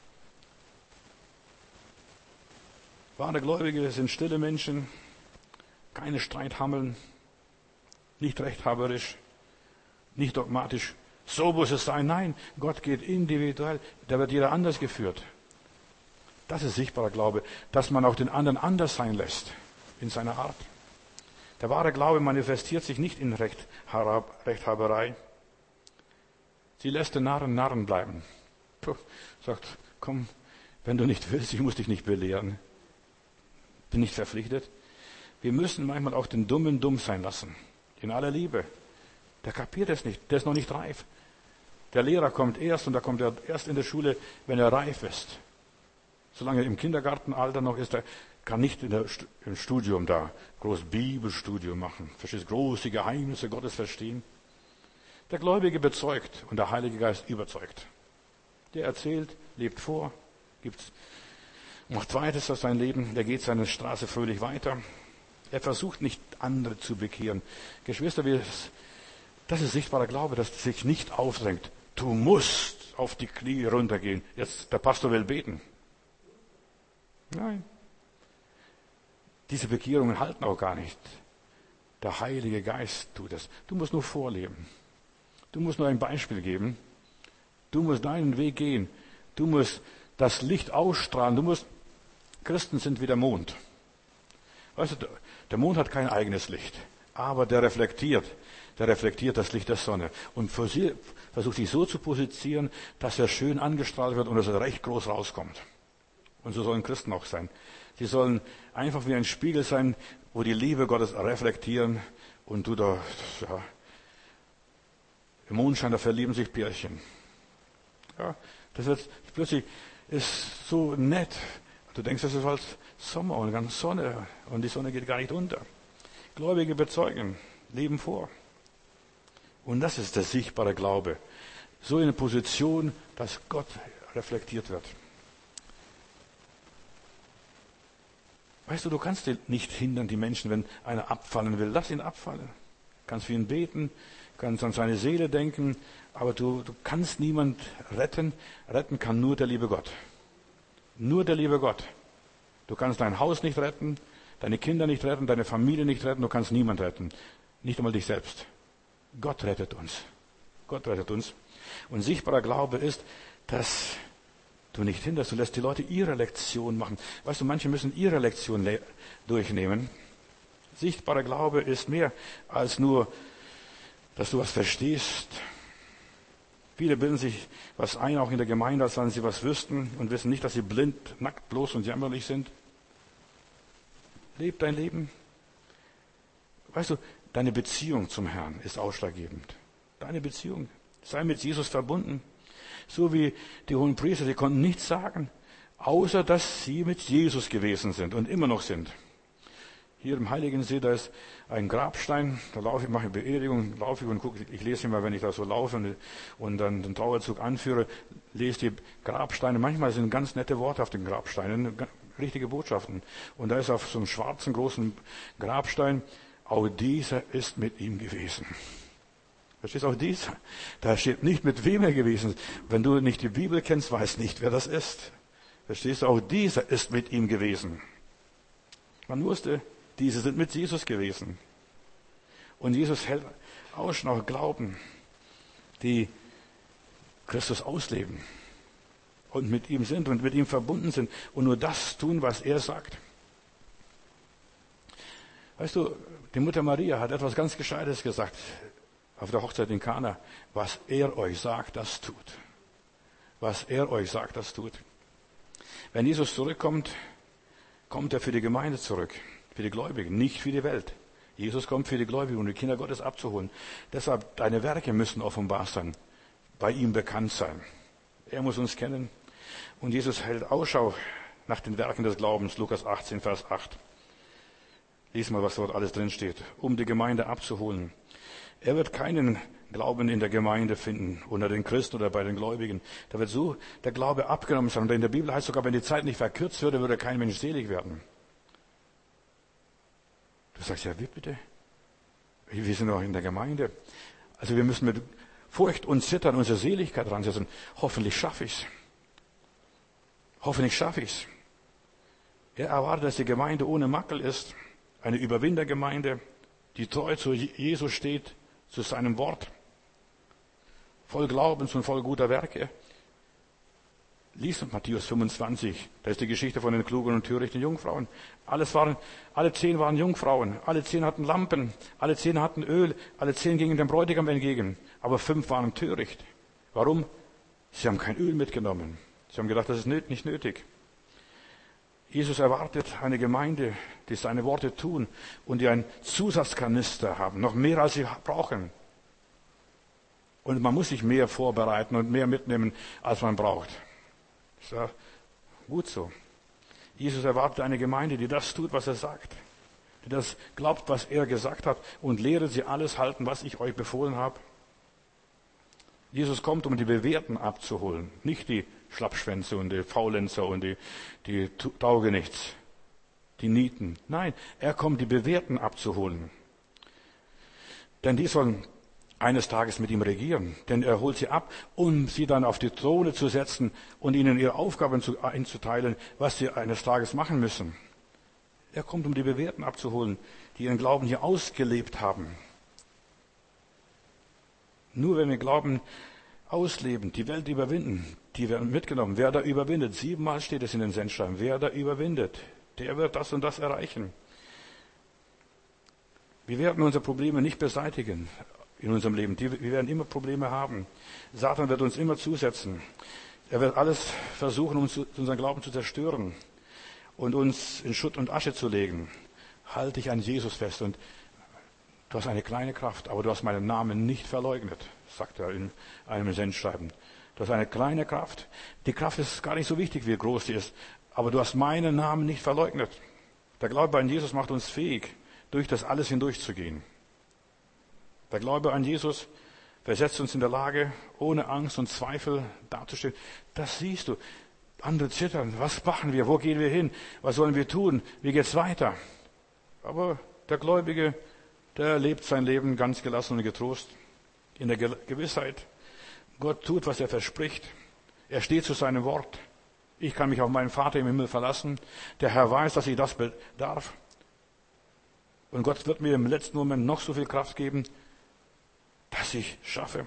Wahre Gläubige sind stille Menschen, keine Streithammeln, nicht rechthaberisch, nicht dogmatisch. So muss es sein. Nein, Gott geht individuell. Da wird jeder anders geführt. Das ist sichtbarer Glaube, dass man auch den anderen anders sein lässt in seiner Art. Der wahre Glaube manifestiert sich nicht in Rechthaberei. Sie lässt den Narren Narren bleiben. Sagt, komm, wenn du nicht willst, ich muss dich nicht belehren. Bin nicht verpflichtet. Wir müssen manchmal auch den Dummen dumm sein lassen. In aller Liebe. Der kapiert es nicht. Der ist noch nicht reif. Der Lehrer kommt erst und da kommt er erst in der Schule, wenn er reif ist. Solange er im Kindergartenalter noch ist, er kann nicht im Studium da groß Bibelstudium machen. Verstehst, große Geheimnisse Gottes verstehen. Der Gläubige bezeugt und der Heilige Geist überzeugt. Der erzählt, lebt vor, gibt's noch Zweites aus seinem Leben, der geht seine Straße fröhlich weiter. Er versucht nicht, andere zu bekehren. Geschwister, das ist sichtbarer Glaube, dass sich nicht aufdrängt. Du musst auf die Knie runtergehen. Jetzt, der Pastor will beten. Nein. Diese Bekehrungen halten auch gar nicht. Der Heilige Geist tut es. Du musst nur vorleben. Du musst nur ein Beispiel geben. Du musst deinen Weg gehen. Du musst das Licht ausstrahlen. Christen sind wie der Mond. Weißt du, der Mond hat kein eigenes Licht. Aber der reflektiert das Licht der Sonne. Und versucht sich so zu positionieren, dass er schön angestrahlt wird und dass er recht groß rauskommt. Und so sollen Christen auch sein. Sie sollen einfach wie ein Spiegel sein, wo die Liebe Gottes reflektieren und du da, ja, im Mondschein, da verlieben sich Pärchen. Ja, das wird plötzlich ist so nett. Du denkst, das ist halt Sommer und ganz Sonne und die Sonne geht gar nicht unter. Gläubige bezeugen, leben vor. Und das ist der sichtbare Glaube. So in einer Position, dass Gott reflektiert wird. Weißt du, du kannst nicht hindern, die Menschen, wenn einer abfallen will. Lass ihn abfallen. Kannst für ihn beten, kannst an seine Seele denken, aber du kannst niemand retten. Retten kann nur der liebe Gott. Nur der liebe Gott. Du kannst dein Haus nicht retten, deine Kinder nicht retten, deine Familie nicht retten, du kannst niemand retten. Nicht einmal dich selbst. Gott rettet uns. Gott rettet uns. Und sichtbarer Glaube ist, dass du nicht hinderst, du lässt die Leute ihre Lektion machen. Weißt du, manche müssen ihre Lektion durchnehmen. Sichtbarer Glaube ist mehr als nur, dass du was verstehst. Viele bilden sich was ein, auch in der Gemeinde, als wenn sie was wüssten und wissen nicht, dass sie blind, nackt, bloß und jämmerlich sind. Leb dein Leben, Weißt du, deine Beziehung zum Herrn ist ausschlaggebend. Deine Beziehung. Sei mit Jesus verbunden. So wie die hohen Priester, die konnten nichts sagen, außer dass sie mit Jesus gewesen sind und immer noch sind. Hier im Heiligen See, da ist ein Grabstein, da laufe ich, mache eine Beerdigung, laufe ich und gucke, ich lese immer, wenn ich da so laufe und dann den Trauerzug anführe, lese die Grabsteine. Manchmal sind ganz nette Worte auf den Grabsteinen, richtige Botschaften. Und da ist auf so einem schwarzen, großen Grabstein, auch dieser ist mit ihm gewesen. Verstehst du, auch dieser? Da steht nicht, mit wem er gewesen ist. Wenn du nicht die Bibel kennst, weißt nicht, wer das ist. Verstehst du, auch dieser ist mit ihm gewesen. Man wusste, diese sind mit Jesus gewesen. Und Jesus hält Ausschau nach Glauben, die Christus ausleben und mit ihm sind und mit ihm verbunden sind und nur das tun, was er sagt. Weißt du, die Mutter Maria hat etwas ganz Gescheites gesagt auf der Hochzeit in Kana. Was er euch sagt, das tut. Was er euch sagt, das tut. Wenn Jesus zurückkommt, kommt er für die Gemeinde zurück, für die Gläubigen, nicht für die Welt. Jesus kommt für die Gläubigen, um die Kinder Gottes abzuholen. Deshalb, deine Werke müssen offenbar sein, bei ihm bekannt sein. Er muss uns kennen. Und Jesus hält Ausschau nach den Werken des Glaubens, Lukas 18, Vers 8. Lies mal, was dort alles drin steht, um die Gemeinde abzuholen. Er wird keinen Glauben in der Gemeinde finden, unter den Christen oder bei den Gläubigen. Da wird so der Glaube abgenommen sein. Und in der Bibel heißt sogar, wenn die Zeit nicht verkürzt würde, würde kein Mensch selig werden. Du sagst, ja, wie bitte? Wir sind doch in der Gemeinde. Also wir müssen mit Furcht und Zittern unsere Seligkeit ransetzen. Hoffentlich schaffe ich's. Hoffentlich schaffe ich's. Er erwartet, dass die Gemeinde ohne Makel ist. Eine Überwindergemeinde, die treu zu Jesus steht, zu seinem Wort. Voll Glaubens und voll guter Werke. Lies Matthäus 25, da ist die Geschichte von den klugen und törichten Jungfrauen. Alle 10 waren Jungfrauen, alle 10 hatten Lampen, alle 10 hatten Öl, alle 10 gingen dem Bräutigam entgegen, aber 5 waren töricht. Warum? Sie haben kein Öl mitgenommen. Sie haben gedacht, das ist nicht nötig. Jesus erwartet eine Gemeinde, die seine Worte tun und die einen Zusatzkanister haben, noch mehr als sie brauchen. Und man muss sich mehr vorbereiten und mehr mitnehmen, als man braucht. Ist ja gut so. Jesus erwartet eine Gemeinde, die das tut, was er sagt. Die das glaubt, was er gesagt hat und lehre sie alles halten, was ich euch befohlen habe. Jesus kommt, um die Bewährten abzuholen, nicht die Schlappschwänze und die Faulenzer und die Taugenichts, die Nieten. Nein, er kommt, die Bewährten abzuholen. Denn die sollen eines Tages mit ihm regieren. Denn er holt sie ab, um sie dann auf die Throne zu setzen und ihnen ihre Aufgaben einzuteilen, was sie eines Tages machen müssen. Er kommt, um die Bewährten abzuholen, die ihren Glauben hier ausgelebt haben. Nur wenn wir Glauben ausleben, die Welt überwinden, die werden mitgenommen. Wer da überwindet, 7-mal steht es in den Sendschreiben, wer da überwindet, der wird das und das erreichen. Wir werden unsere Probleme nicht beseitigen in unserem Leben. Wir werden immer Probleme haben. Satan wird uns immer zusetzen. Er wird alles versuchen, unseren Glauben zu zerstören und uns in Schutt und Asche zu legen. Halte dich an Jesus fest und du hast eine kleine Kraft, aber du hast meinen Namen nicht verleugnet, sagt er in einem Sendschreiben. Du hast eine kleine Kraft. Die Kraft ist gar nicht so wichtig, wie groß sie ist, aber du hast meinen Namen nicht verleugnet. Der Glaube an Jesus macht uns fähig, durch das alles hindurchzugehen. Der Glaube an Jesus versetzt uns in der Lage, ohne Angst und Zweifel dazustehen. Das siehst du. Andere zittern. Was machen wir? Wo gehen wir hin? Was sollen wir tun? Wie geht's weiter? Aber der Gläubige, der lebt sein Leben ganz gelassen und getrost. In der Gewissheit, Gott tut, was er verspricht. Er steht zu seinem Wort. Ich kann mich auf meinen Vater im Himmel verlassen. Der Herr weiß, dass ich das bedarf. Und Gott wird mir im letzten Moment noch so viel Kraft geben, dass ich schaffe.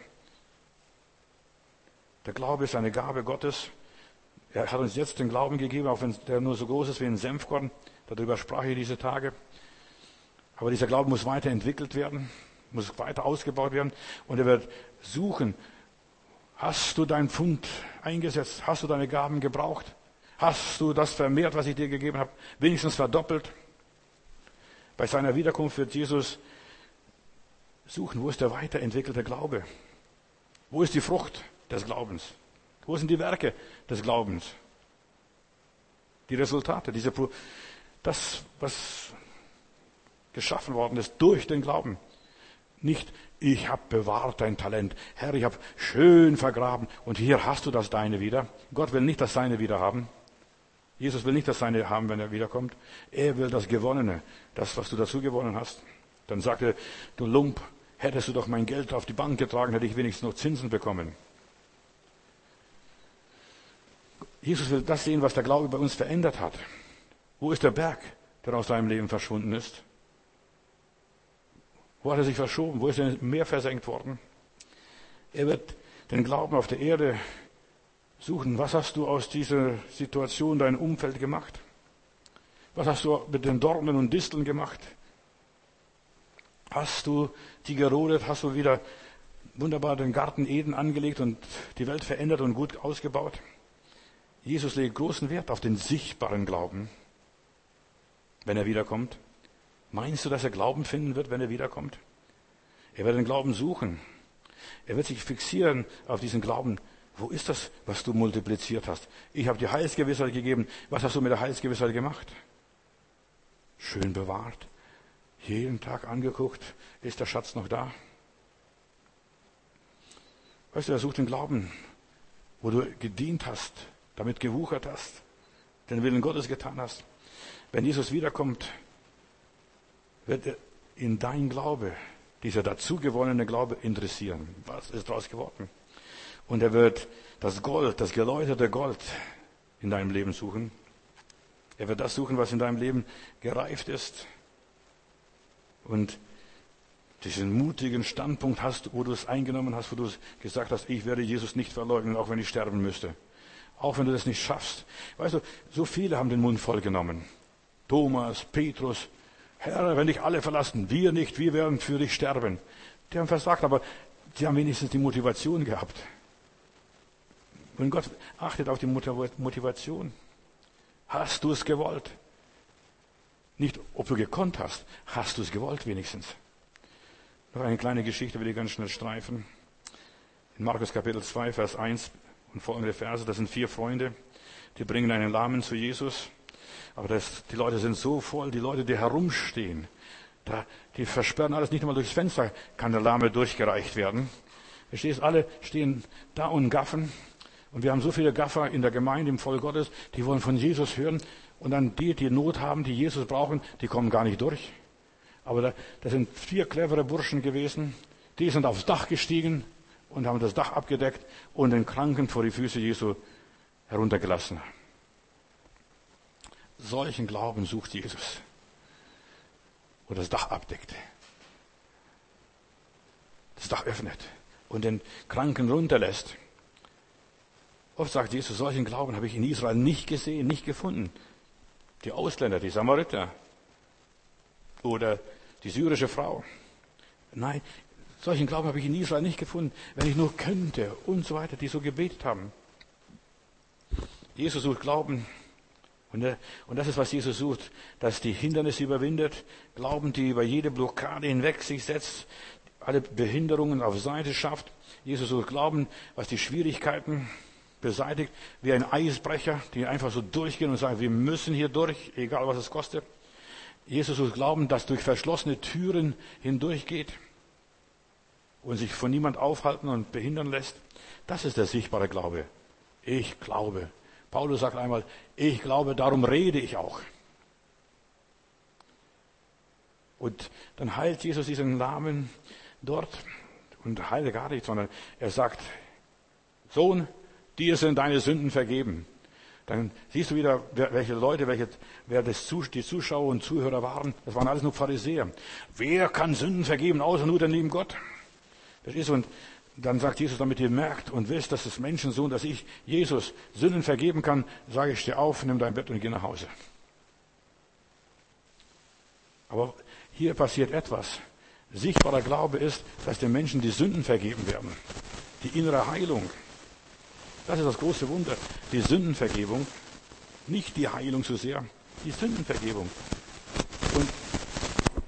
Der Glaube ist eine Gabe Gottes. Er hat uns jetzt den Glauben gegeben, auch wenn der nur so groß ist wie ein Senfkorn. Darüber sprach ich diese Tage. Aber dieser Glaube muss weiterentwickelt werden, muss weiter ausgebaut werden. Und er wird suchen, hast du dein Pfund eingesetzt? Hast du deine Gaben gebraucht? Hast du das vermehrt, was ich dir gegeben habe? Wenigstens verdoppelt? Bei seiner Wiederkunft wird Jesus suchen, wo ist der weiterentwickelte Glaube? Wo ist die Frucht des Glaubens? Wo sind die Werke des Glaubens? Die Resultate, das, was geschaffen worden ist durch den Glauben. Nicht, ich habe bewahrt dein Talent. Herr, ich habe schön vergraben und hier hast du das Deine wieder. Gott will nicht das Seine wieder haben. Jesus will nicht das Seine haben, wenn er wiederkommt. Er will das Gewonnene, das, was du dazu gewonnen hast. Dann sagt er, du Lump, hättest du doch mein Geld auf die Bank getragen, hätte ich wenigstens noch Zinsen bekommen. Jesus will das sehen, was der Glaube bei uns verändert hat. Wo ist der Berg, der aus deinem Leben verschwunden ist? Wo hat er sich verschoben? Wo ist er im Meer versenkt worden? Er wird den Glauben auf der Erde suchen. Was hast du aus dieser Situation, dein Umfeld gemacht? Was hast du mit den Dornen und Disteln gemacht? Hast du die gerodet? Hast du wieder wunderbar den Garten Eden angelegt und die Welt verändert und gut ausgebaut? Jesus legt großen Wert auf den sichtbaren Glauben, wenn er wiederkommt. Meinst du, dass er Glauben finden wird, wenn er wiederkommt? Er wird den Glauben suchen. Er wird sich fixieren auf diesen Glauben. Wo ist das, was du multipliziert hast? Ich habe die Heilsgewissheit gegeben. Was hast du mit der Heilsgewissheit gemacht? Schön bewahrt. Jeden Tag angeguckt. Ist der Schatz noch da? Weißt du, er sucht den Glauben, wo du gedient hast, damit gewuchert hast, den Willen Gottes getan hast. Wenn Jesus wiederkommt, wird er in dein Glaube, dieser dazugewonnene Glaube interessieren. Was ist daraus geworden? Und er wird das Gold, das geläuterte Gold in deinem Leben suchen. Er wird das suchen, was in deinem Leben gereift ist. Und diesen mutigen Standpunkt hast, wo du es eingenommen hast, wo du gesagt hast, ich werde Jesus nicht verleugnen, auch wenn ich sterben müsste. Auch wenn du das nicht schaffst. Weißt du, so viele haben den Mund voll genommen. Thomas, Petrus, Herr, wenn dich alle verlassen, wir nicht, wir werden für dich sterben. Die haben versagt, aber sie haben wenigstens die Motivation gehabt. Und Gott achtet auf die Motivation. Hast du es gewollt? Nicht, ob du gekonnt hast, hast du es gewollt wenigstens. Noch eine kleine Geschichte will ich ganz schnell streifen. In Markus Kapitel 2, Vers 1 und folgende Verse, das sind 4 Freunde, die bringen einen Lahmen zu Jesus. Aber die Leute sind so voll, die Leute, die herumstehen, die versperren alles, nicht einmal durchs Fenster kann der Lahme durchgereicht werden. Verstehst, alle stehen da und gaffen. Und wir haben so viele Gaffer in der Gemeinde, im Volk Gottes, die wollen von Jesus hören. Und dann die Not haben, die Jesus brauchen, die kommen gar nicht durch. Aber das sind 4 clevere Burschen gewesen. Die sind aufs Dach gestiegen und haben das Dach abgedeckt und den Kranken vor die Füße Jesu heruntergelassen. Solchen Glauben sucht Jesus, wo das Dach abdeckt, das Dach öffnet und den Kranken runterlässt. Oft sagt Jesus, solchen Glauben habe ich in Israel nicht gesehen, nicht gefunden. Die Ausländer, die Samariter oder die syrische Frau. Nein, solchen Glauben habe ich in Israel nicht gefunden, wenn ich nur könnte und so weiter, die so gebetet haben. Jesus sucht Glauben. Und das ist, was Jesus sucht, dass die Hindernisse überwindet, Glauben, die über jede Blockade hinweg sich setzt, alle Behinderungen auf Seite schafft. Jesus sucht Glauben, was die Schwierigkeiten beseitigt, wie ein Eisbrecher, die einfach so durchgehen und sagen, wir müssen hier durch, egal was es kostet. Jesus sucht Glauben, das durch verschlossene Türen hindurchgeht und sich von niemand aufhalten und behindern lässt. Das ist der sichtbare Glaube. Ich glaube. Paulus sagt einmal, ich glaube, darum rede ich auch. Und dann heilt Jesus diesen Lahmen dort und heilt gar nicht, sondern er sagt, Sohn, dir sind deine Sünden vergeben. Dann siehst du wieder, welche Leute, wer die Zuschauer und Zuhörer waren. Das waren alles nur Pharisäer. Wer kann Sünden vergeben, außer nur den lieben Gott? Das ist, und dann sagt Jesus, damit ihr merkt und wisst, dass das Menschensohn, dass ich, Jesus, Sünden vergeben kann, sage ich, steh auf, nimm dein Bett und geh nach Hause. Aber hier passiert etwas. Sichtbarer Glaube ist, dass den Menschen die Sünden vergeben werden. Die innere Heilung. Das ist das große Wunder. Die Sündenvergebung. Nicht die Heilung so sehr, die Sündenvergebung. Und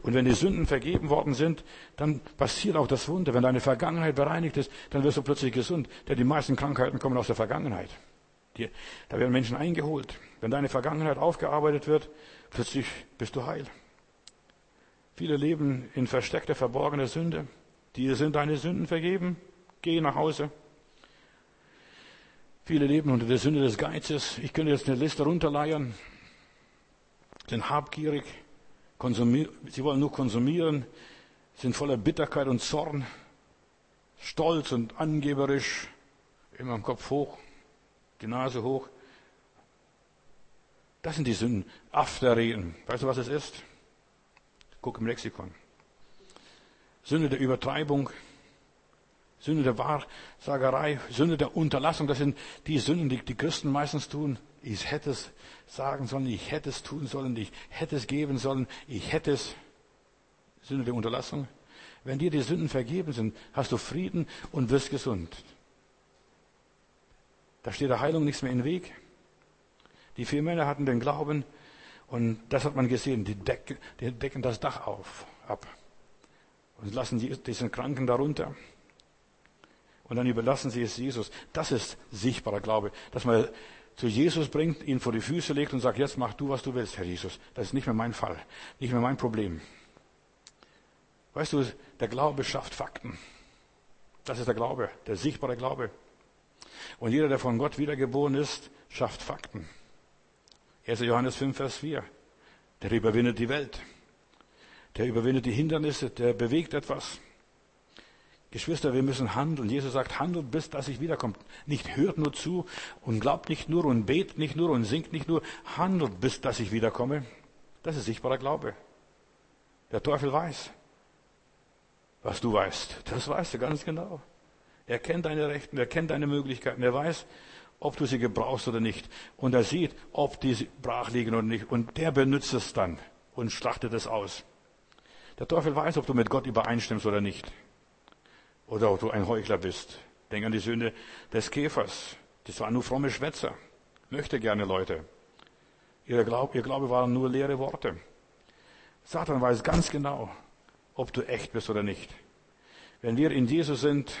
Und wenn die Sünden vergeben worden sind, dann passiert auch das Wunder. Wenn deine Vergangenheit bereinigt ist, dann wirst du plötzlich gesund. Denn die meisten Krankheiten kommen aus der Vergangenheit. Da werden Menschen eingeholt. Wenn deine Vergangenheit aufgearbeitet wird, plötzlich bist du heil. Viele leben in versteckter, verborgener Sünde. Dir sind deine Sünden vergeben. Geh nach Hause. Viele leben unter der Sünde des Geizes. Ich könnte jetzt eine Liste runterleiern. Sind habgierig. Sie wollen nur konsumieren. Sind voller Bitterkeit und Zorn. Stolz und angeberisch. Immer im Kopf hoch. Die Nase hoch. Das sind die Sünden. Afterreden. Weißt du, was es ist? Guck im Lexikon. Sünde der Übertreibung. Sünde der Wahrsagerei, Sünde der Unterlassung, das sind die Sünden, die Christen meistens tun. Ich hätte es sagen sollen, ich hätte es tun sollen, ich hätte es geben sollen, ich hätte es. Sünde der Unterlassung. Wenn dir die Sünden vergeben sind, hast du Frieden und wirst gesund. Da steht der Heilung nichts mehr im Weg. Die 4 Männer hatten den Glauben und das hat man gesehen, die decken das Dach ab und lassen diesen Kranken darunter. Und dann überlassen sie es Jesus. Das ist sichtbarer Glaube. Dass man zu Jesus bringt, ihn vor die Füße legt und sagt, jetzt mach du, was du willst, Herr Jesus. Das ist nicht mehr mein Fall, nicht mehr mein Problem. Weißt du, der Glaube schafft Fakten. Das ist der Glaube, der sichtbare Glaube. Und jeder, der von Gott wiedergeboren ist, schafft Fakten. 1. Johannes 5, Vers 4. Der überwindet die Welt. Der überwindet die Hindernisse, der bewegt etwas. Geschwister, wir müssen handeln. Jesus sagt, handelt, bis dass ich wiederkomme. Nicht hört nur zu und glaubt nicht nur und betet nicht nur und singt nicht nur. Handelt, bis dass ich wiederkomme. Das ist sichtbarer Glaube. Der Teufel weiß, was du weißt. Das weißt du ganz genau. Er kennt deine Rechten, er kennt deine Möglichkeiten. Er weiß, ob du sie gebrauchst oder nicht. Und er sieht, ob die brach liegen oder nicht. Und der benutzt es dann und schlachtet es aus. Der Teufel weiß, ob du mit Gott übereinstimmst oder nicht. Oder ob du ein Heuchler bist. Denk an die Sünde des Käfers. Das waren nur fromme Schwätzer. Möchte gerne Leute. Ihr Glaube waren nur leere Worte. Satan weiß ganz genau, ob du echt bist oder nicht. Wenn wir in Jesus sind,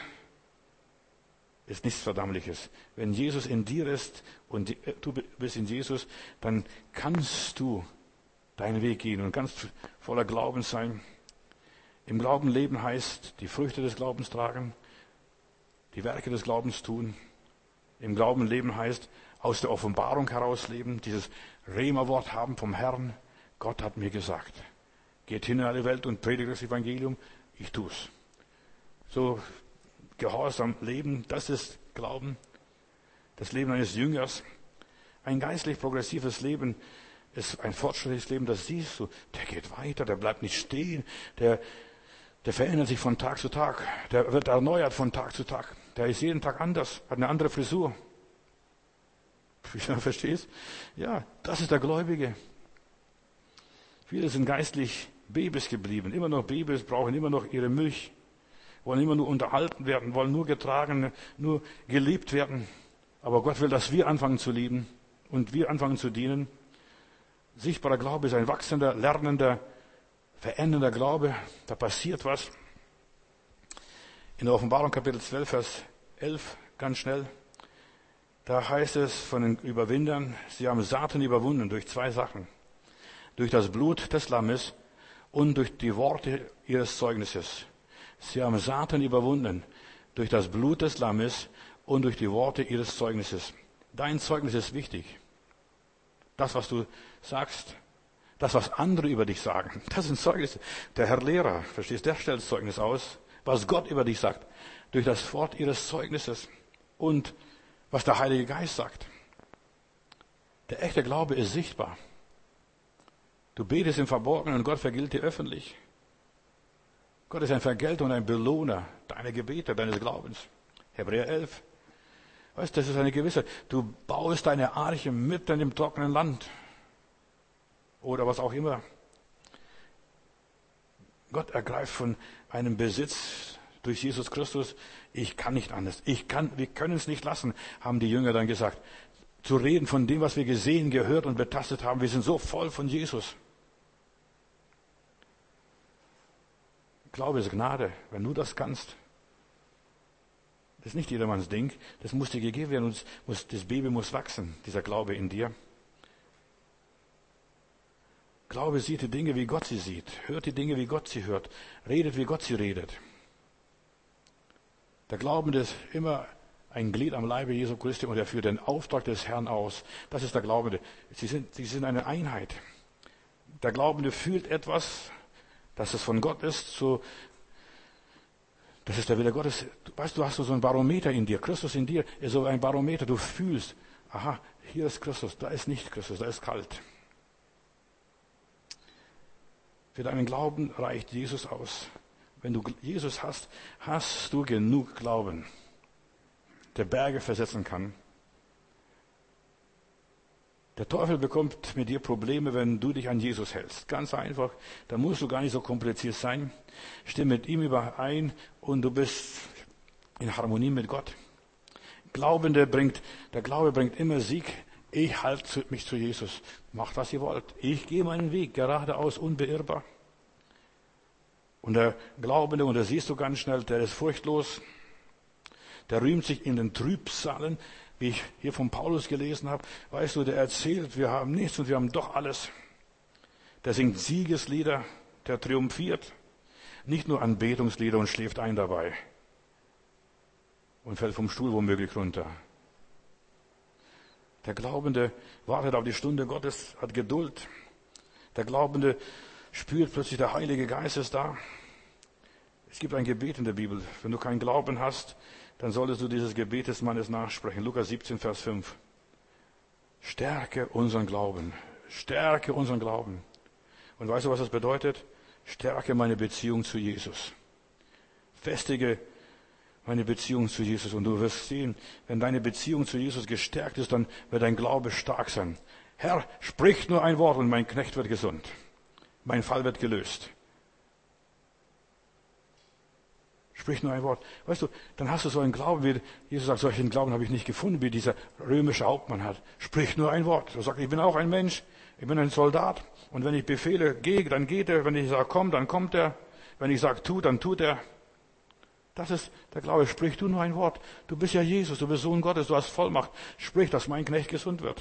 ist nichts Verdammliches. Wenn Jesus in dir ist und du bist in Jesus, dann kannst du deinen Weg gehen und kannst voller Glauben sein. Im Glauben leben heißt, die Früchte des Glaubens tragen, die Werke des Glaubens tun. Im Glauben leben heißt, aus der Offenbarung heraus leben, dieses Rema-Wort haben vom Herrn. Gott hat mir gesagt, geht hin in alle Welt und predigt das Evangelium. Ich tu's. So gehorsam leben, das ist Glauben. Das Leben eines Jüngers. Ein geistlich progressives Leben ist ein fortschrittliches Leben, das siehst du. Der geht weiter, der bleibt nicht stehen, der verändert sich von Tag zu Tag. Der wird erneuert von Tag zu Tag. Der ist jeden Tag anders, hat eine andere Frisur. Verstehst? Ja, das ist der Gläubige. Viele sind geistlich Babys geblieben. Immer noch Babys, brauchen immer noch ihre Milch. Wollen immer nur unterhalten werden, wollen nur getragen, nur geliebt werden. Aber Gott will, dass wir anfangen zu lieben und wir anfangen zu dienen. Sichtbarer Glaube ist ein wachsender, lernender, verändernder Glaube. Da passiert was. In der Offenbarung Kapitel 12, Vers 11, ganz schnell. Da heißt es von den Überwindern, sie haben Satan überwunden durch 2 Sachen. Durch das Blut des Lammes und durch die Worte ihres Zeugnisses. Sie haben Satan überwunden durch das Blut des Lammes und durch die Worte ihres Zeugnisses. Dein Zeugnis ist wichtig. Das, was du sagst, das, was andere über dich sagen, das sind Zeugnisse. Der Herr Lehrer, verstehst, der stellt Zeugnis aus, was Gott über dich sagt, durch das Wort ihres Zeugnisses und was der Heilige Geist sagt. Der echte Glaube ist sichtbar. Du betest im Verborgenen und Gott vergilt dir öffentlich. Gott ist ein Vergelter und ein Belohner deiner Gebete, deines Glaubens. Hebräer 11. Weißt du, das ist eine Gewissheit. Du baust deine Arche mitten im trockenen Land. Oder was auch immer. Gott ergreift von einem Besitz durch Jesus Christus. Ich kann nicht anders. Wir können es nicht lassen, haben die Jünger dann gesagt. Zu reden von dem, was wir gesehen, gehört und betastet haben. Wir sind so voll von Jesus. Glaube ist Gnade, wenn du das kannst. Das ist nicht jedermanns Ding, das muss dir gegeben werden. Das Baby muss wachsen, dieser Glaube in dir. Glaube sieht die Dinge, wie Gott sie sieht, hört die Dinge, wie Gott sie hört, redet, wie Gott sie redet. Der Glaubende ist immer ein Glied am Leibe Jesu Christi und er führt den Auftrag des Herrn aus. Das ist der Glaubende. Sie sind eine Einheit. Der Glaubende fühlt etwas, dass es von Gott ist, so, das ist der Wille Gottes. Weißt du, hast so ein Barometer in dir. Christus in dir ist so ein Barometer. Du fühlst, aha, hier ist Christus, da ist nicht Christus, da ist kalt. Für deinen Glauben reicht Jesus aus. Wenn du Jesus hast, hast du genug Glauben, der Berge versetzen kann. Der Teufel bekommt mit dir Probleme, wenn du dich an Jesus hältst. Ganz einfach. Da musst du gar nicht so kompliziert sein. Stimme mit ihm überein und du bist in Harmonie mit Gott. Der Glaube bringt immer Sieg. Ich halte mich zu Jesus. Macht, was ihr wollt. Ich gehe meinen Weg geradeaus, unbeirrbar. Und der Glaubende, und das siehst du ganz schnell, der ist furchtlos. Der rühmt sich in den Trübsalen, wie ich hier von Paulus gelesen habe. Weißt du, der erzählt, wir haben nichts und wir haben doch alles. Der singt Siegeslieder, der triumphiert. Nicht nur Anbetungslieder und schläft ein dabei. Und fällt vom Stuhl womöglich runter. Der Glaubende wartet auf die Stunde Gottes, hat Geduld. Der Glaubende spürt plötzlich, der Heilige Geist ist da. Es gibt ein Gebet in der Bibel. Wenn du keinen Glauben hast, dann solltest du dieses Gebet des Mannes nachsprechen. Lukas 17, Vers 5. Stärke unseren Glauben. Stärke unseren Glauben. Und weißt du, was das bedeutet? Stärke meine Beziehung zu Jesus. Festige meine Beziehung zu Jesus. Und du wirst sehen, wenn deine Beziehung zu Jesus gestärkt ist, dann wird dein Glaube stark sein. Herr, sprich nur ein Wort und mein Knecht wird gesund. Mein Fall wird gelöst. Sprich nur ein Wort. Weißt du, dann hast du so einen Glauben, wie Jesus sagt, solchen Glauben habe ich nicht gefunden, wie dieser römische Hauptmann hat. Sprich nur ein Wort. Er sagt, ich bin auch ein Mensch, ich bin ein Soldat. Und wenn ich befehle, geh, dann geht er. Wenn ich sage, komm, dann kommt er. Wenn ich sage, tu, dann tut er. Das ist der Glaube. Sprich du nur ein Wort. Du bist ja Jesus, du bist Sohn Gottes, du hast Vollmacht. Sprich, dass mein Knecht gesund wird.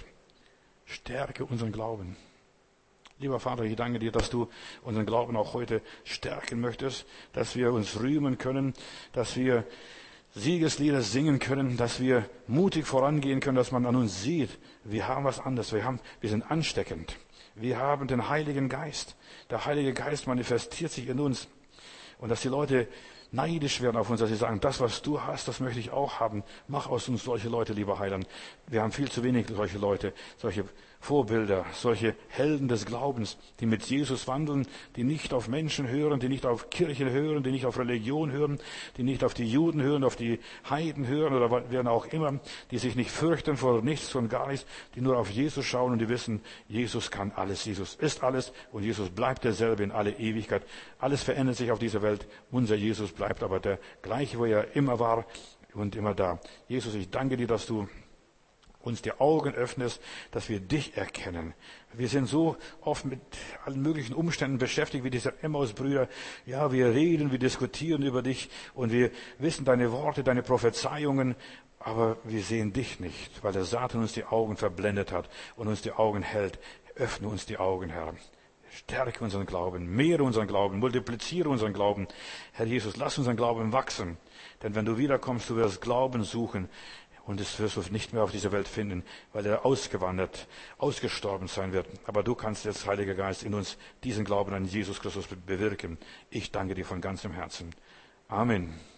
Stärke unseren Glauben. Lieber Vater, ich danke dir, dass du unseren Glauben auch heute stärken möchtest, dass wir uns rühmen können, dass wir Siegeslieder singen können, dass wir mutig vorangehen können, dass man an uns sieht, wir haben was anderes, wir sind ansteckend. Wir haben den Heiligen Geist. Der Heilige Geist manifestiert sich in uns. Und dass die Leute neidisch werden auf uns, dass sie sagen, das, was du hast, das möchte ich auch haben. Mach aus uns solche Leute, lieber Heiland. Wir haben viel zu wenig solche Leute, solche Vorbilder, solche Helden des Glaubens, die mit Jesus wandeln, die nicht auf Menschen hören, die nicht auf Kirchen hören, die nicht auf Religion hören, die nicht auf die Juden hören, auf die Heiden hören oder wer auch immer, die sich nicht fürchten vor nichts und gar nichts, die nur auf Jesus schauen und die wissen, Jesus kann alles, Jesus ist alles und Jesus bleibt derselbe in alle Ewigkeit. Alles verändert sich auf dieser Welt, unser Jesus bleibt aber der gleiche, wo er immer war und immer da. Jesus, ich danke dir, dass du uns die Augen öffnest, dass wir dich erkennen. Wir sind so oft mit allen möglichen Umständen beschäftigt, wie diese Emmaus-Brüder. Ja, wir reden, wir diskutieren über dich und wir wissen deine Worte, deine Prophezeiungen, aber wir sehen dich nicht, weil der Satan uns die Augen verblendet hat und uns die Augen hält. Öffne uns die Augen, Herr. Stärke unseren Glauben, mehre unseren Glauben, multipliziere unseren Glauben. Herr Jesus, lass unseren Glauben wachsen. Denn wenn du wiederkommst, du wirst Glauben suchen. Und es wirst du nicht mehr auf dieser Welt finden, weil er ausgewandert, ausgestorben sein wird. Aber du kannst jetzt, Heiliger Geist, in uns diesen Glauben an Jesus Christus bewirken. Ich danke dir von ganzem Herzen. Amen.